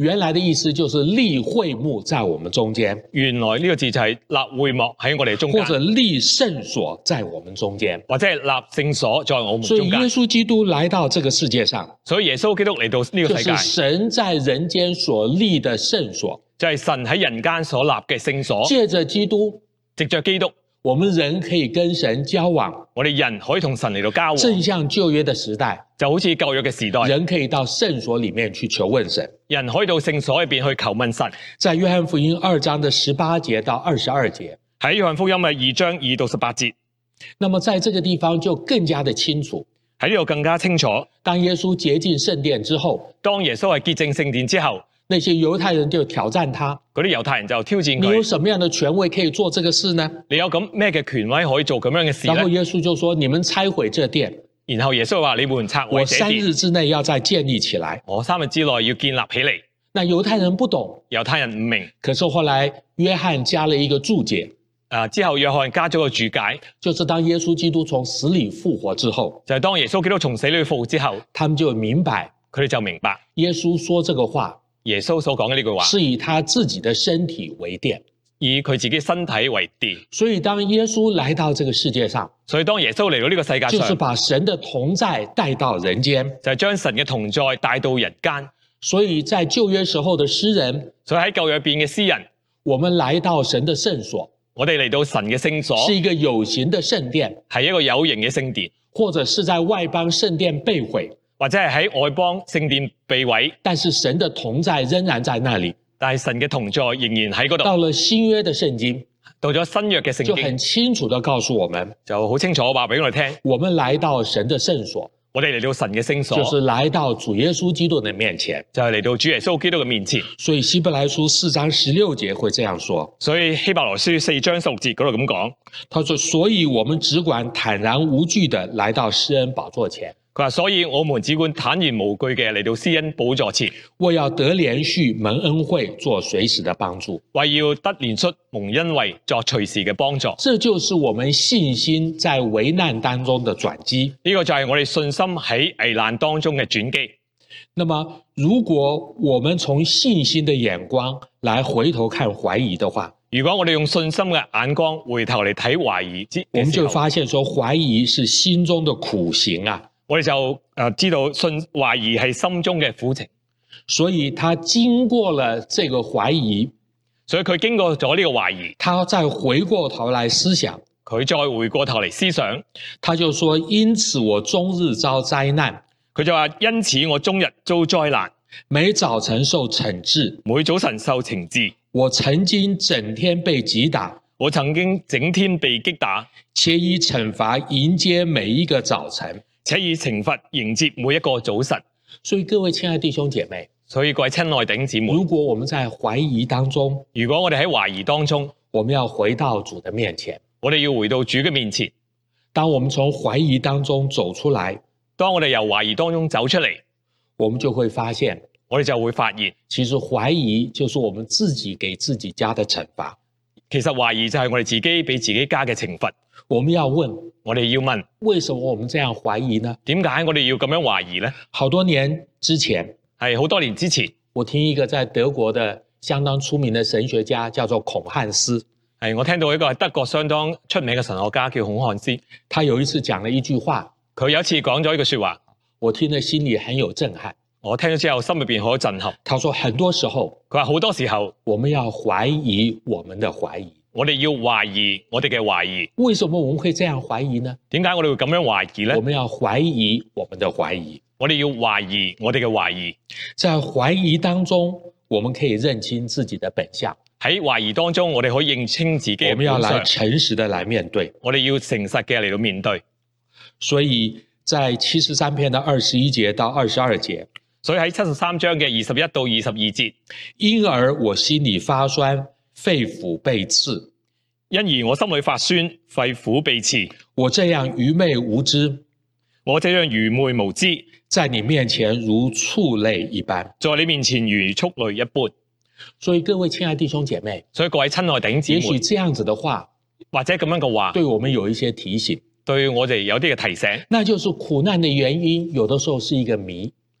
S2: 原來的意思就是立會幕在我們中間，
S3: 原來呢個字就係立會幕喺我哋中間，
S2: 或者立聖所在我們中間，
S3: 或者係立聖所在我們
S2: 所以耶
S3: 中間。
S2: 穌基督來到這個世界上，
S3: 所以耶穌基督嚟到呢個世界，
S2: 就是神在人間所立的聖所，
S3: 就係神喺人間所立嘅聖所。
S2: 借着基督，
S3: 藉着基督，
S2: 我們人可以跟神交往，
S3: 我哋人可以同神嚟到交往，
S2: 正像舊約的時代，
S3: 就好似舊約嘅時代，
S2: 人可以到聖所裡面去求問神。
S3: 人可以到聖所入邊去求問神。
S2: 在約翰福音二章的十八節到二十二節，
S3: 喺約翰福音嘅二章二到十八節，
S2: 那麼在這個地方就更加的清楚。
S3: 喺呢度更加清楚。
S2: 當耶穌潔淨聖殿之後，
S3: 當耶穌係潔淨聖殿之後，
S2: 那些猶太人就挑戰他，
S3: 嗰啲猶太人就挑戰
S2: 你有
S3: 佢。
S2: 什麼樣的權威可以做這個事呢？
S3: 你有咁咩嘅權威可以做咁樣嘅事呢？
S2: 然後耶穌就說：你們拆毀這殿，
S3: 然後耶穌話：你們拆
S2: 我
S3: 毀這殿，
S2: 三日之內要再建立起來。
S3: 我三日之內要建立起嚟。
S2: 那猶太人不懂，
S3: 猶太人唔明，
S2: 可是後來約翰加了一個注解，
S3: 啊之後約翰加咗個注解，
S2: 就是當耶穌基督從死裡復活之後，
S3: 就係當耶穌基督從死裡復活之後，
S2: 他們就明白
S3: 佢哋就明白
S2: 耶穌說這個話
S3: 耶穌所講嘅呢句話，
S2: 是以他自己的身體為殿。
S3: 以佢自己身體為殿。
S2: 所以當耶穌來到這個世界上，
S3: 所以當耶穌嚟到呢個世界上，
S2: 就是把神的同在帶到人間。
S3: 就係將神嘅同在帶到人間。
S2: 所以在舊約時候的詩人，
S3: 所以喺舊約入邊嘅詩人，
S2: 我們來到神的聖所，
S3: 我哋嚟到神嘅聖所，
S2: 是一個有形的聖殿，
S3: 係一個有形嘅聖殿，
S2: 或者是在外邦聖殿被毀，
S3: 或者係喺外邦聖殿被毀，
S2: 但是神的同在仍然在那裡。
S3: 但係神嘅同在仍然喺嗰度。
S2: 到了新約的聖經，
S3: 到咗新約嘅聖經，
S2: 就很清楚地告訴我們，
S3: 就好清楚話俾我哋聽，
S2: 我們來到神的聖所，
S3: 我哋嚟到神嘅聖所，
S2: 就是來到主耶穌基督的面前。
S3: 就係嚟到主耶穌基督嘅面前。
S2: 所以希伯來書四章十六節會這樣說，
S3: 所以希伯來書四章十六節嗰度咁講，
S2: 他說：所以我們只管坦然無懼地來到施恩寶座前。
S3: 佢話：所以我們只管坦然無懼嘅嚟到施恩寶座前，
S2: 為要得憐恤蒙恩惠，做隨時的幫助。
S3: 為要得憐恤蒙恩惠，作隨時嘅幫助。
S2: 這就是我們信心在危難當中的轉機。
S3: 呢個就係我哋信心喺危難當中嘅轉機。
S2: 那麼，如果我們從信心的眼光來回頭看懷疑的話，
S3: 如果我哋用信心嘅眼光回頭嚟睇懷疑之，
S2: 我們就發現說懷疑是心中的苦行啊。
S3: 我哋就誒知道信懷疑係心中嘅苦情，
S2: 所以他經過了這個懷疑，
S3: 所以佢經過咗呢個懷疑，
S2: 他再回過頭來思想，
S3: 佢再回過頭嚟思想，
S2: 他就說：因此我終日遭災難，
S3: 佢就話：因此我終日遭災難，
S2: 每早晨受懲治，
S3: 每早晨受懲治。
S2: 我曾經整天被擊打，
S3: 我曾經整天被擊打，
S2: 且以懲罰迎接每一個早晨。
S3: 且以懲罰迎接每一個早晨。
S2: 所以各位親愛的弟兄姐妹，
S3: 所以各位親愛弟兄姊妹，
S2: 如果我們在懷疑當中，
S3: 如果我哋喺懷疑當中，
S2: 我們要回到主的面前。
S3: 我哋要回到主嘅面前。
S2: 當我們從懷疑當中走出來，
S3: 當我哋由懷疑當中走出嚟，
S2: 我們就會發現，
S3: 我哋就會發現，
S2: 其實懷疑就是我們自己給自己加的懲罰。
S3: 其實懷疑就係我哋自己俾自己加嘅懲罰。
S2: 我們要問，
S3: 我哋要問，
S2: 為什麼我們這樣懷疑呢？
S3: 點解我哋要咁樣懷疑呢？
S2: 好多年之前，
S3: 係好多年之前，
S2: 我聽一個在德國的相當出名的神學家叫做孔漢斯，
S3: 係我聽到一個係德國相當出名嘅神學家叫孔漢斯，
S2: 他有一次講了一句話，
S3: 佢有一次講咗一句說話，
S2: 我聽了心裡很有震撼。
S3: 我聽咗之後心裏邊好震撼。
S2: 他說很多時候，
S3: 佢話好多時候
S2: 我們要懷疑我們的懷疑。
S3: 我哋要懷疑我哋嘅懷疑。
S2: 為什麼我們會這樣懷疑呢？
S3: 點解我哋會咁樣懷疑呢？
S2: 我們要懷疑我們的懷疑。
S3: 我哋要懷疑我哋嘅懷疑。
S2: 在懷疑當中，我們可以認清自己的本相。
S3: 喺懷疑當中，我哋可以認清自己嘅
S2: 我們要來
S3: 本相。
S2: 誠實的來面對。
S3: 我哋要誠實嘅嚟到面對。
S2: 所以在七十三篇的二十一節到二十二節，
S3: 所以喺七十三章嘅二十一到二十二節，
S2: 因而我心裡發酸，肺腑被刺。
S3: 因而我心裏發酸，肺腑被刺。
S2: 我這樣愚昧無知，
S3: 我這樣愚昧無知，
S2: 在你面前如畜類一般。
S3: 在你面前如畜類一般。
S2: 所以各位親愛弟兄姐妹，
S3: 所以各位親愛弟兄姊妹，
S2: 也許這樣子的話，
S3: 或者咁樣嘅話，
S2: 對我們有一些提醒，
S3: 對我哋有啲嘅提醒，
S2: 那就是苦難的原因，有的時候是一個謎。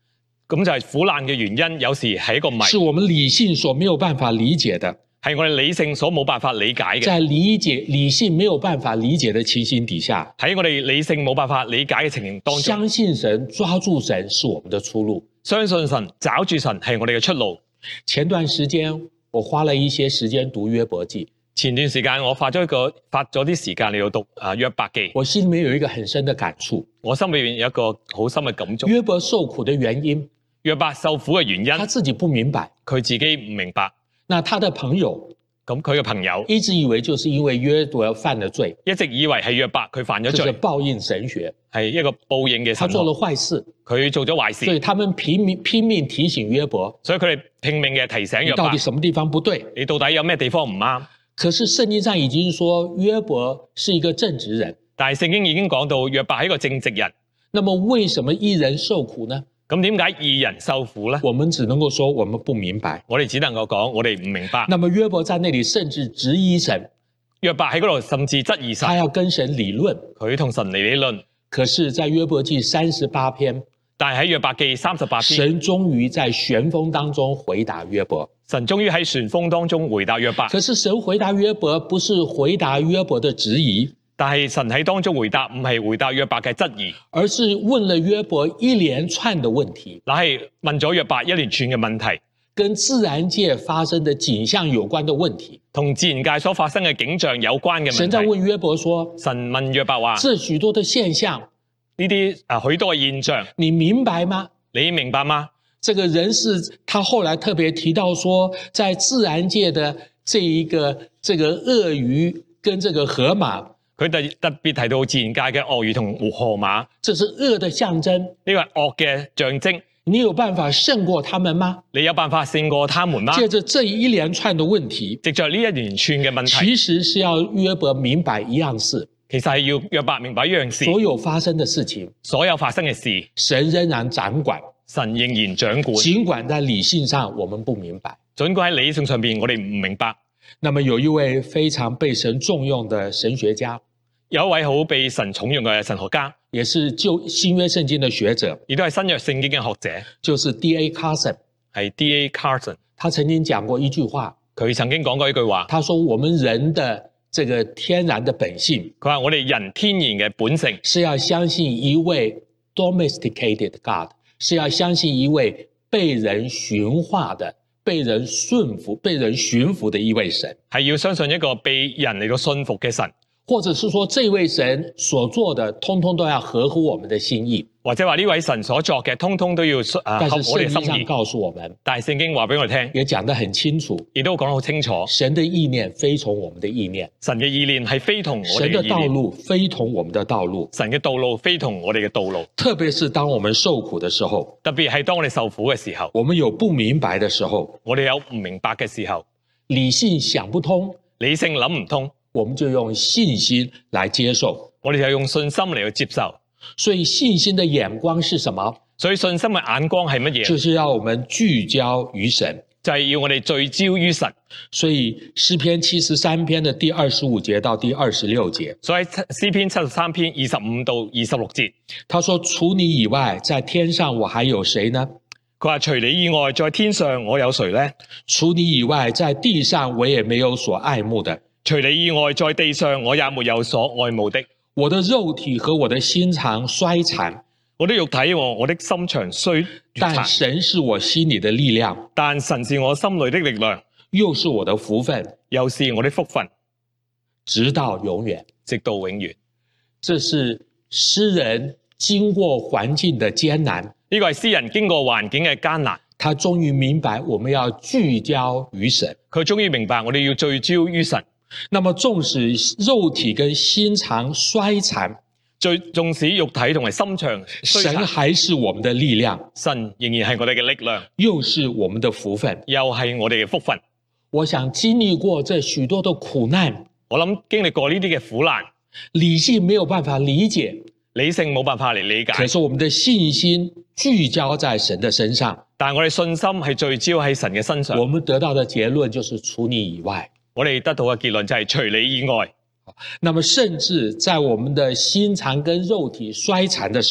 S3: 咁就係苦難嘅原因，有時係一個謎，
S2: 是我們理性所沒有辦法理解的。
S3: 係我哋理性所冇辦法理解嘅。
S2: 在理解理性沒有辦法理解的情形底下，
S3: 喺我哋理性冇辦法理解嘅情形當中，
S2: 相信神、抓住神是我們的出路。
S3: 相信神、找住神係我哋嘅出路。
S2: 前段時間我花了一些時間讀約伯記。
S3: 前段時間我花咗一個花咗啲時間嚟到讀啊約伯記，
S2: 我心裏面有一個很深的感觸。
S3: 我心裏面有一個好深嘅感觸。
S2: 約伯受苦的原因，
S3: 約伯受苦嘅原因，
S2: 他自己不明白，
S3: 佢自己唔明白。
S2: 那他的朋友，
S3: 咁佢嘅朋友
S2: 一直以為就是因為約伯犯了罪，
S3: 一直以為係約伯佢犯咗罪，
S2: 就是報應神學，
S3: 係一個報應嘅神學。
S2: 他做了壞事，
S3: 佢做咗壞事，
S2: 所以他們拼命拼命提醒約伯，
S3: 所以佢哋拼命嘅提醒約伯，
S2: 你到底什麼地方不對？
S3: 你到底有咩地方唔啱？
S2: 可是聖經上已經說約伯是一個正直人，
S3: 但係聖經已經講到約伯係一個正直人。
S2: 那麼為什麼義人受苦呢？
S3: 咁點解義人受苦呢？
S2: 我們只能夠說我們不明白。
S3: 我哋只能夠講我哋唔明白。
S2: 那麼約伯在那裡甚至質疑神，
S3: 約伯喺嗰度甚至質疑神，
S2: 他要跟神理論，
S3: 佢同神嚟理論。
S2: 可是在約伯記三十八篇，
S3: 但係喺約伯記三十八篇，
S2: 神終於在旋風當中回答約伯。
S3: 神終於喺旋風當中回答約伯。
S2: 可是神回答約伯不是回答約伯的質疑，
S3: 但係神喺當中回答唔係回答約伯嘅質疑，
S2: 而是問了約伯一連串的問題，
S3: 乃係問咗約伯一連串嘅問題，
S2: 跟自然界發生的景象有關的問題，
S3: 同自然界所發生嘅景象有關嘅問題。
S2: 神在問約伯說，
S3: 神問約伯話：
S2: 這許多的現象，
S3: 呢啲啊許多嘅現象，
S2: 你明白嗎？
S3: 你明白嗎？
S2: 這個人是他後來特別提到說，在自然界的這一個這個鱷魚跟這個河馬，
S3: 佢特特別提到自然界嘅鱷魚同河馬，
S2: 這是惡的象徵，
S3: 呢個係惡嘅象徵。
S2: 你有辦法勝過他們嗎？
S3: 你有辦法勝過他們嗎？
S2: 借着這一連串的問題，
S3: 藉着呢一連串嘅問題，
S2: 其實是要約伯明白一樣事，
S3: 其實係要約伯明白一樣事，
S2: 所有發生的事情，
S3: 所有發生嘅事，
S2: 神仍然掌管，
S3: 神仍然掌管，
S2: 儘管在理性上我們不明白，
S3: 儘管喺理性上面我哋唔明白。
S2: 那麼有一位非常被神重用的神學家，
S3: 有一位好被神重用嘅神學家，
S2: 也是舊新約聖經的學者，
S3: 亦都係新約聖經嘅學者，
S2: 就是 D A Carson，
S3: 係 D A Carson。
S2: 他曾經講過一句話，
S3: 佢曾經講過一句話，
S2: 他說我們人的這個天然的本性，
S3: 佢話我哋人天然嘅本性
S2: 是要相信一位 domesticated God， 是要相信一位被人馴化的、被人順服、被人馴服的一位神，
S3: 係要相信一個被人嚟到信服嘅神，
S2: 或者是說這位神所做的通通都要合乎我們的心意，
S3: 或者話呢位神所作嘅通通都要誒
S2: 但是
S3: 合我哋
S2: 聖經上
S3: 心意。
S2: 告訴我們，
S3: 但係聖經話俾我哋聽，
S2: 也講得很清楚，
S3: 亦都講得好清楚，
S2: 神的意念非同我們的意念，
S3: 神嘅意念係非同我哋
S2: 神的道
S3: 嘅意念，
S2: 路非同我們的道路，
S3: 神嘅道路非同我哋嘅道路。
S2: 特別是當我們受苦的時候，
S3: 特別係當我哋受苦嘅時候，
S2: 我們有不明白的時候，
S3: 我哋有唔明白嘅時候，
S2: 理性想不通，
S3: 理性諗唔通，
S2: 我們就用信心來接受。
S3: 我哋就用信心嚟去接受。
S2: 所以信心的眼光是什麼？
S3: 所以信心嘅眼光係乜嘢？
S2: 就是要我們聚焦於神，
S3: 就係要我哋聚焦於神。
S2: 所以詩篇七十三篇的第二十五節到第二十六節，
S3: 所以詩篇七十三篇二十五到二十六節，
S2: 他說：除你以外，在天上我還有誰呢？
S3: 佢話除你以外，在天上我有誰呢？
S2: 除你以外，在地上我也沒有所愛慕的。
S3: 除你以外，在地上我也沒有所愛慕的。
S2: 我的肉體和我的心腸衰殘，
S3: 我的肉體和我的心腸衰
S2: 但
S3: 殘，
S2: 神是我心裏的力量，
S3: 但神是我心裏的力量，
S2: 又是我的福分，
S3: 又是我的福分，
S2: 直到永遠。
S3: 直到永遠。
S2: 這是詩人經過環境的艱難，
S3: 呢個係詩人經過環境嘅艱難，
S2: 他終於明白我們要聚焦於神。
S3: 佢終於明白我哋要聚焦於神。
S2: 那麼縱使肉體跟心腸衰殘，
S3: 最縱使肉體同埋心腸衰
S2: 神
S3: 殘，
S2: 還是我們的力量，
S3: 神仍然係我哋嘅力量，
S2: 又是我們的福分。
S3: 又係我哋嘅福分。
S2: 我想經歷過這許多的苦難，
S3: 我諗經歷過呢啲嘅苦難，
S2: 理性沒有辦法理解，
S3: 理性冇辦法嚟理解，
S2: 可是我們的信心聚焦在神的身上，
S3: 但係我哋信心係聚焦喺神嘅身上。
S2: 我們得到的結論就是除你以外。
S3: 我哋得到嘅結論就係除你以外。
S2: 那麼甚至在我們的心腸跟肉體衰殘的時候，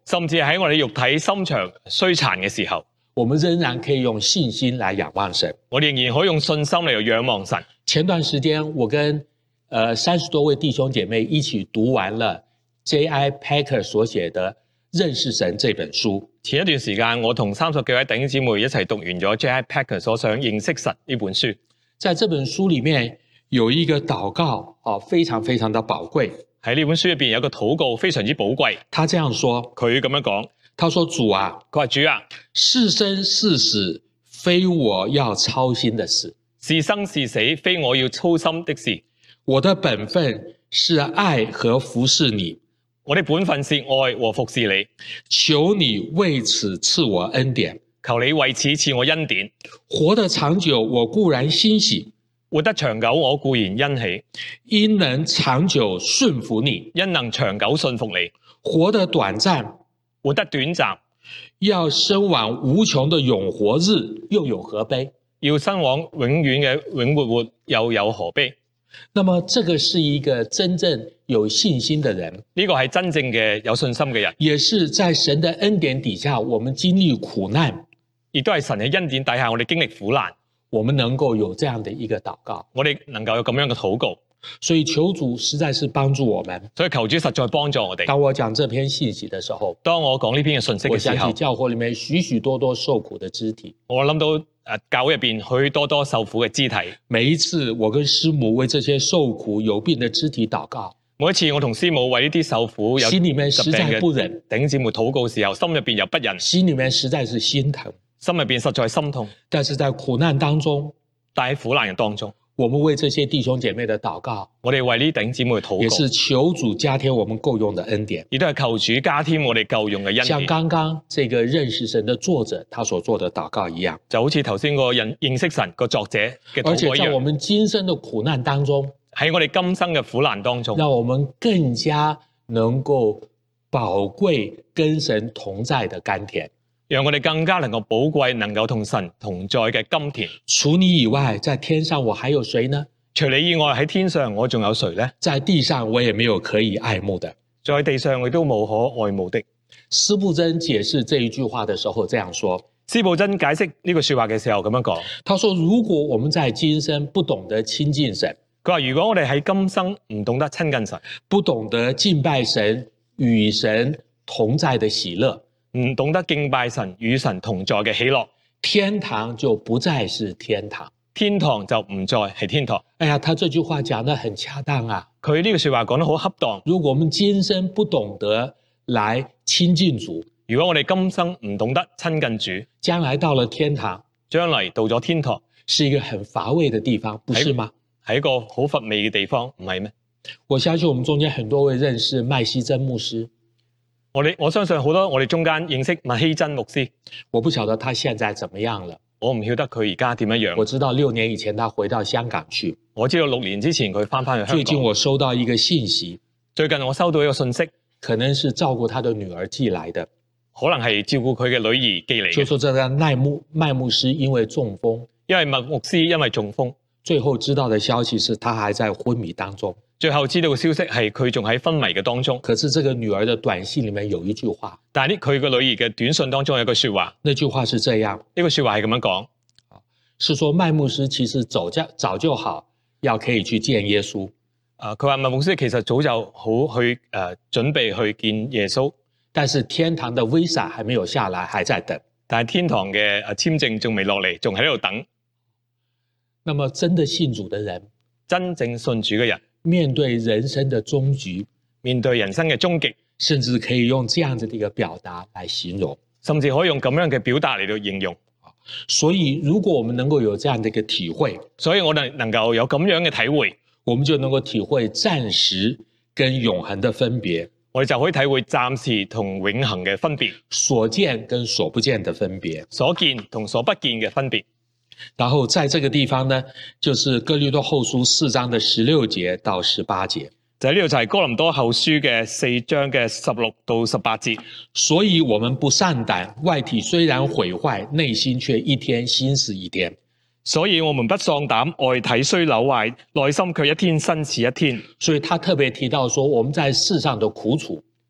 S3: 甚至喺我哋肉體心腸衰殘嘅時候，
S2: 我們仍然可以用信心來仰望神。
S3: 我哋仍然可以用信心嚟仰望神。
S2: 前段時間，我跟呃三十多位弟兄姐妹一起讀完了 J I Packer 所寫的《認識神》這本書。
S3: 前一段時間，我同三十幾位弟兄姊妹一齊讀完咗 J I Packer 所想認識神呢本書。
S2: 在這本書裡面有一個禱告，哦，非常非常的寶貴。
S3: 喺呢本書入邊有個禱告非常之寶貴。
S2: 他這樣說，
S3: 佢咁樣講，
S2: 他說主啊，
S3: 佢話主啊，
S2: 是生是死，非我要操心的事。
S3: 是生是死，非我要操心的事。
S2: 我的本分是愛和服侍你。
S3: 我的本分是愛和服侍你。
S2: 求你為此賜我恩典。
S3: 求你為此賜我恩典。
S2: 活得長久，我固然欣喜；
S3: 活得長久，我固然欣喜。
S2: 因能長久順服你，
S3: 因能長久信服你。
S2: 活得短暫，
S3: 活得短暫，
S2: 要生往無窮的永活日，又有何悲？
S3: 要生往永遠嘅永活活，又有何悲？
S2: 那麼，這個是一個真正有信心的人，
S3: 呢個係真正嘅有信心嘅人，
S2: 也是在神的恩典底下，我們經歷苦難，
S3: 亦都係神嘅恩典底下，我哋經歷苦難，
S2: 我們能夠有這樣的一個禱告，
S3: 我哋能夠有咁樣嘅禱告。
S2: 所以求主實在是幫助我們。
S3: 所以求主實在幫助我哋。
S2: 當我講這篇信息的時候，
S3: 當我講呢篇嘅信息嘅時候，
S2: 我想起教會裡面許許多多受苦的肢體。
S3: 我諗到誒，教會入邊許多多受苦嘅肢體。
S2: 每一次我跟師母為這些受苦有病的肢體禱告，
S3: 每一次我同師母為呢啲受苦有
S2: 心裡面實在不忍，
S3: 弟兄姊妹禱告嘅時候，心入邊又不忍，
S2: 心裡面實在是心疼，
S3: 心入邊實在心痛。
S2: 但是在苦難當中，
S3: 但喺苦難嘅當中，
S2: 我們為這些弟兄姐妹的禱告，
S3: 我哋為呢啲弟兄姊妹禱告，
S2: 也是求主加添我們夠用的恩典，
S3: 亦都係求主加添我哋夠用嘅恩典。
S2: 像剛剛這個認識神的作者他所做的禱告一樣，
S3: 就好似頭先個認認識神個作者嘅禱告一樣。
S2: 而且在我們今生的苦難當中，
S3: 喺我哋今生嘅苦難當中，
S2: 讓我們更加能夠寶貴跟神同在的甘甜。
S3: 讓我哋更加能夠寶貴，能夠同神同在嘅甘甜。
S2: 除你以外，在天上我還有誰呢？
S3: 除你以外，喺天上我仲有誰呢？
S2: 在地上我也沒有可以愛慕的。
S3: 在地上我都冇可愛慕的。
S2: 司布真解釋這一句話的時候這樣說。
S3: 司布真解釋呢句說話嘅時候咁樣講。
S2: 他說：如果我們在今生不懂得親近神，
S3: 佢話如果我哋喺今生唔懂得親近神，
S2: 不懂得敬拜神與神同在的喜樂，
S3: 唔懂得敬拜神與神同在嘅喜樂，
S2: 天堂就不再是天堂，
S3: 天堂就唔再係天堂。
S2: 哎呀，他這句話講得很恰當啊！
S3: 佢呢句說話講得好恰當。
S2: 如果我們今生不懂得來親近主，
S3: 如果我哋今生唔懂得親近主，
S2: 將來到了天堂，
S3: 將來到咗天堂，
S2: 是一個很乏味的地方，不是嗎？
S3: 係一個好乏味嘅地方，唔係咩？
S2: 我相信我們中間很多位認識麥希真牧師。
S3: 我哋我相信好多我哋中間認識麥希真牧師，
S2: 我不曉得他現在怎麼樣了。
S3: 我唔曉得佢而家點樣樣。
S2: 我知道六年以前他回到香港去。
S3: 我知道六年之前佢翻返去香港。
S2: 最近我收到一個信息，
S3: 最近我收到一個信息，
S2: 可能是照顧他的女兒寄來的，
S3: 可能係照顧佢嘅女兒寄嚟嘅。
S2: 就說這個麥牧麥牧師因為中風，
S3: 因為麥牧師因為中風，
S2: 最後知道的消息是他還在昏迷當中。
S3: 最後知道嘅消息係佢仲喺昏迷嘅當中。
S2: 可是這個女兒的短信裡面有一句話，
S3: 但係呢佢個女兒嘅短信當中有一句說話，
S2: 那句話是這樣，
S3: 呢句說話係咁樣講，
S2: 是說麥牧師其實早就早就好要可以去見耶穌。
S3: 啊，佢話麥牧師其實早就好去誒、呃、準備去見耶穌，
S2: 但是天堂的 visa 還沒有下來，還在等。
S3: 但係天堂嘅誒簽證仲未落嚟，仲喺度等。
S2: 那麼真的信主的人，
S3: 真正信主嘅人，
S2: 面對人生的終局，
S3: 面對人生嘅終極，
S2: 甚至可以用這樣子的一個表達來形容，
S3: 甚至可以用咁樣嘅表達嚟到形容。
S2: 所以如果我們能夠有這樣的一個體會，
S3: 所以我哋能夠有咁樣嘅體會，
S2: 我們就能夠體會暫時跟永恆的分別，
S3: 我哋就可以體會暫時同永恆嘅分別，
S2: 所見跟所不見的分別，
S3: 所見同所不見嘅分別。
S2: 然後在這個地方呢，就是哥林多後書四章的十六節到十八節。
S3: 就喺呢度就係哥林多後書嘅四章嘅十六到十八節。
S2: 所以我們不喪膽，外體雖然毀壞，內心卻一天新似一天。
S3: 所以我們不喪膽，外體雖朽壞，內心卻一天新似一天。
S2: 所以他特別提到說，我們在世上的苦楚，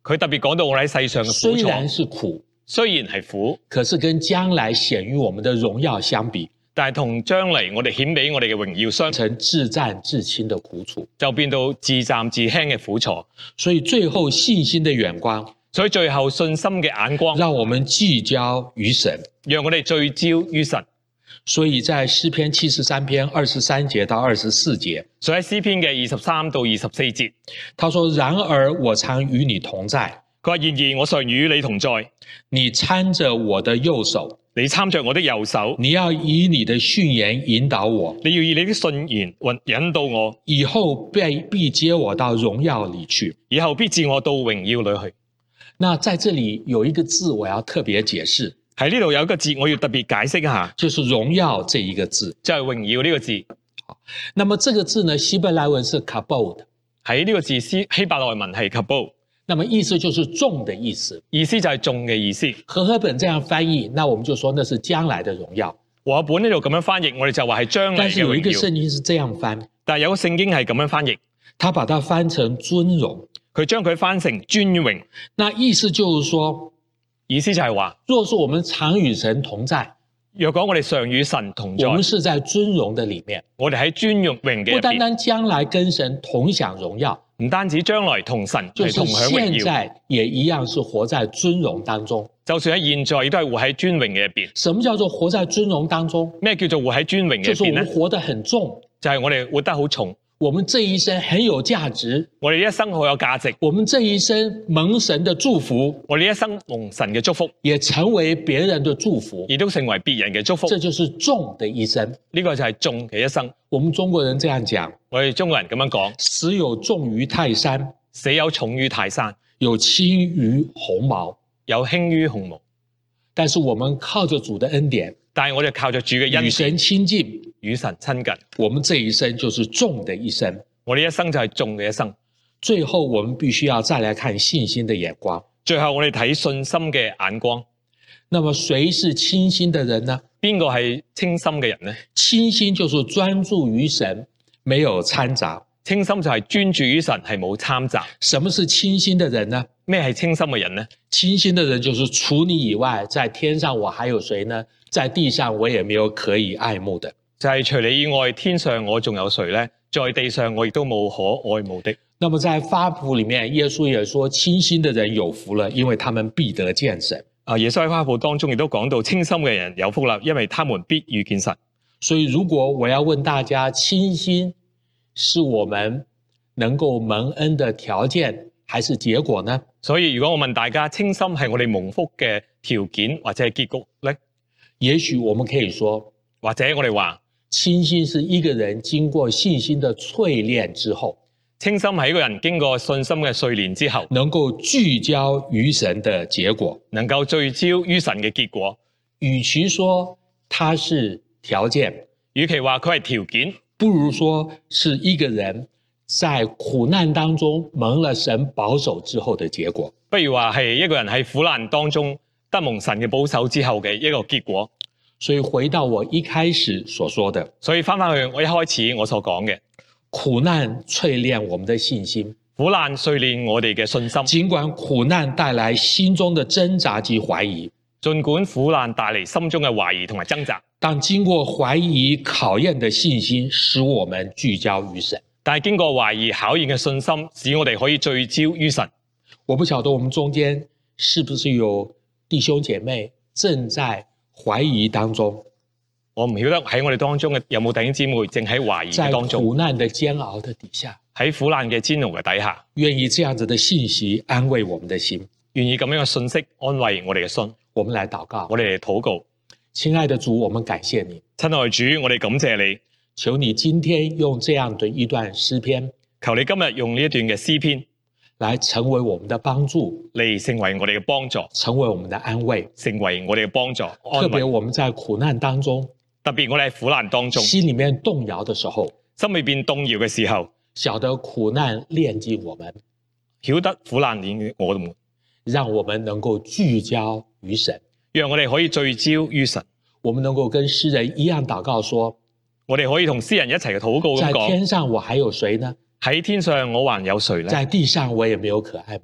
S3: 佢特別講到我哋喺世上嘅苦楚，
S2: 雖然是苦，
S3: 雖然係苦，
S2: 可是跟將來顯於我們的榮耀相比，
S3: 但係同將嚟我哋顯俾我哋嘅榮耀相比，
S2: 成至暫至輕的苦楚。
S3: 就變到至暫至輕嘅苦楚。
S2: 所以最後信心的眼光，
S3: 所以最後信心嘅眼光，
S2: 讓我們聚焦於神，
S3: 讓我哋聚焦於神。
S2: 所以在詩篇七十三篇二十三節到二十四節，
S3: 所以喺詩篇嘅二十三到二十四節，
S2: 他說：然而我常與你同在，
S3: 佢話：然而我常與你同在，
S2: 你攙着我的右手，
S3: 你攙着我的右手，
S2: 你要以你的訓言引導我，
S3: 你要以你的信言引導我，
S2: 以後必必接我到榮耀裏去，
S3: 以後必接我到榮耀裏去。
S2: 那在這裡有一個字我要特別解釋，
S3: 喺呢度有一個字我要特別解釋一下，
S2: 就是榮耀這一個字，
S3: 就係榮耀呢個字。
S2: 那麼這個字呢，希伯來文是 kabod，
S3: 喺呢個字希希伯來文係 kabod，
S2: 那麼意思就是重的意思，
S3: 意思就係重嘅意思。
S2: 和合本這樣翻譯，那我們就說那是將來的榮耀。
S3: 和合本呢度咁樣翻譯，我哋就話係將來嘅榮耀。
S2: 但是有一個聖經是這樣翻，
S3: 但係有個聖經係咁樣翻譯，
S2: 他把它翻成尊榮，
S3: 佢將佢翻成尊榮。
S2: 那意思就是說，
S3: 意思就係話，
S2: 若是我們常與神同在，
S3: 若果我哋常與神同在，
S2: 我們是在尊榮的裡面，
S3: 我哋喺尊榮嘅入邊，
S2: 不單單將來跟神同享榮耀，
S3: 唔單止將來同神
S2: 就是
S3: 係同享榮耀，
S2: 現在也一樣是活在尊榮當中。
S3: 就算喺現在，亦都係活喺尊榮嘅入邊。
S2: 什麼叫做活在尊榮當中？
S3: 咩叫做活喺尊榮嘅
S2: 就是我
S3: 入邊呢？
S2: 們活得很重，
S3: 就係我哋活得好重，
S2: 我們這一生很有價值，
S3: 我哋一生好有價值，
S2: 我們這一生蒙神的祝福，
S3: 我哋一生蒙神嘅祝福，
S2: 也成為別人的祝福，
S3: 亦都成為別人嘅祝福。
S2: 這就是重的一生。
S3: 呢個就係重嘅一生。
S2: 我們中國人這樣講，
S3: 我哋中國人咁樣講，
S2: 死有重於泰山，
S3: 死有重於泰山，
S2: 有輕於鴻毛。
S3: 有輕於鴻毛。
S2: 但是我們靠着主的恩典，
S3: 但係我哋靠着主嘅恩典，
S2: 與神親近，
S3: 與神親近，
S2: 我們這一生就是重的一生。
S3: 我哋一生就係重嘅一生。
S2: 最後我們必須要再來看信心的眼光。
S3: 最後我哋睇信心嘅眼光。
S2: 那麼誰是清心的人呢？
S3: 邊個係清心嘅人呢？
S2: 清心就是專注於神，沒有摻雜。
S3: 清心就係專注於神，係冇摻雜。
S2: 什麼是清心的人呢？
S3: 咩係清心嘅人呢？
S2: 清心的人就是除你以外，在天上我還有誰呢？在地上我也沒有可以愛慕的。
S3: 就係除你以外，天上我仲有誰呢？在地上我亦都冇可愛慕的。
S2: 那麼在發譜裏面，耶穌也說清心的人有福了，因為他們必得見神。
S3: 啊，耶穌喺發譜當中亦都講到清心嘅人有福啦，因為他們必遇見神。
S2: 所以如果我要問大家，清心是我們能夠蒙恩的條件還是結果呢？
S3: 所以如果我問大家，清心係我哋蒙福嘅條件或者係結局呢？
S2: 也許我們可以說，
S3: 或者我哋話，
S2: 清心是一個人經過信心的淬煉之後，
S3: 清心係一個人經過信心嘅淬煉之後，
S2: 能夠聚焦於神的結果，
S3: 能夠聚焦於神嘅結果。
S2: 與其說它是條件，
S3: 與其話佢係條件，
S2: 不如說是一個人在苦難當中蒙了神保守之後的結果。
S3: 不如話係一個人喺苦難當中得蒙神嘅保守之後嘅一個結果。
S2: 所以回到我一開始所說的，
S3: 所以翻返去我一開始我所講嘅，
S2: 苦難淬煉我們的信心，
S3: 苦難淬煉我哋嘅信心。
S2: 儘管苦難帶來心中的掙扎及懷疑，
S3: 儘管苦難帶嚟心中嘅懷疑同埋掙扎，
S2: 但經過懷疑考驗的信心，使我們聚焦於神。
S3: 但係經過懷疑考驗嘅信心，使我哋可以聚焦於神。
S2: 我不曉得我們中間是不是有弟兄姐妹正在懷疑當中，
S3: 我唔曉得喺我哋當中嘅有冇弟兄姊妹正喺懷疑嘅當中，
S2: 在苦難的煎熬的底下，
S3: 喺苦難嘅煎熬嘅底下，
S2: 願意這樣子的信息安慰我們的心，
S3: 願意咁樣嘅信息安慰我哋嘅心。
S2: 我們來禱告，
S3: 我哋嚟禱告。
S2: 親愛的主，我們感謝你，
S3: 親愛的主，我哋感謝你，
S2: 求你今天用這樣的一段詩篇，
S3: 求你今日用呢一段嘅詩篇
S2: 來成為我們的幫助，
S3: 嚟成為我哋嘅幫助，
S2: 成為我們的安慰，
S3: 成為我哋嘅幫助。
S2: 特別我們在苦難當中，
S3: 特別我哋喺苦難當中，
S2: 心裏面動搖的時候，
S3: 心裏邊動搖嘅時候，
S2: 曉得苦難煉淨我們，
S3: 曉得苦難煉我們，
S2: 讓我們能夠聚焦於神，
S3: 讓我哋可以聚焦於神。
S2: 我們能夠跟詩人一樣禱告說，
S3: 我哋可以同詩人一齊嘅禱告咁講，
S2: 在天上我還有誰呢？
S3: 喺天上我還有誰呢？
S2: 在地上我也沒有可愛慕的。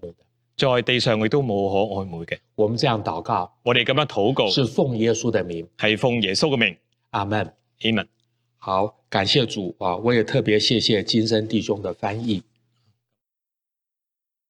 S3: 在地上亦都冇可愛慕嘅。
S2: 我們這樣禱告，
S3: 我哋咁樣禱告，
S2: 是奉耶穌的名，
S3: 係奉耶穌嘅名。
S2: 阿門。
S3: 阿門。
S2: 好，感謝主啊！我也特別謝謝金生弟兄的翻譯。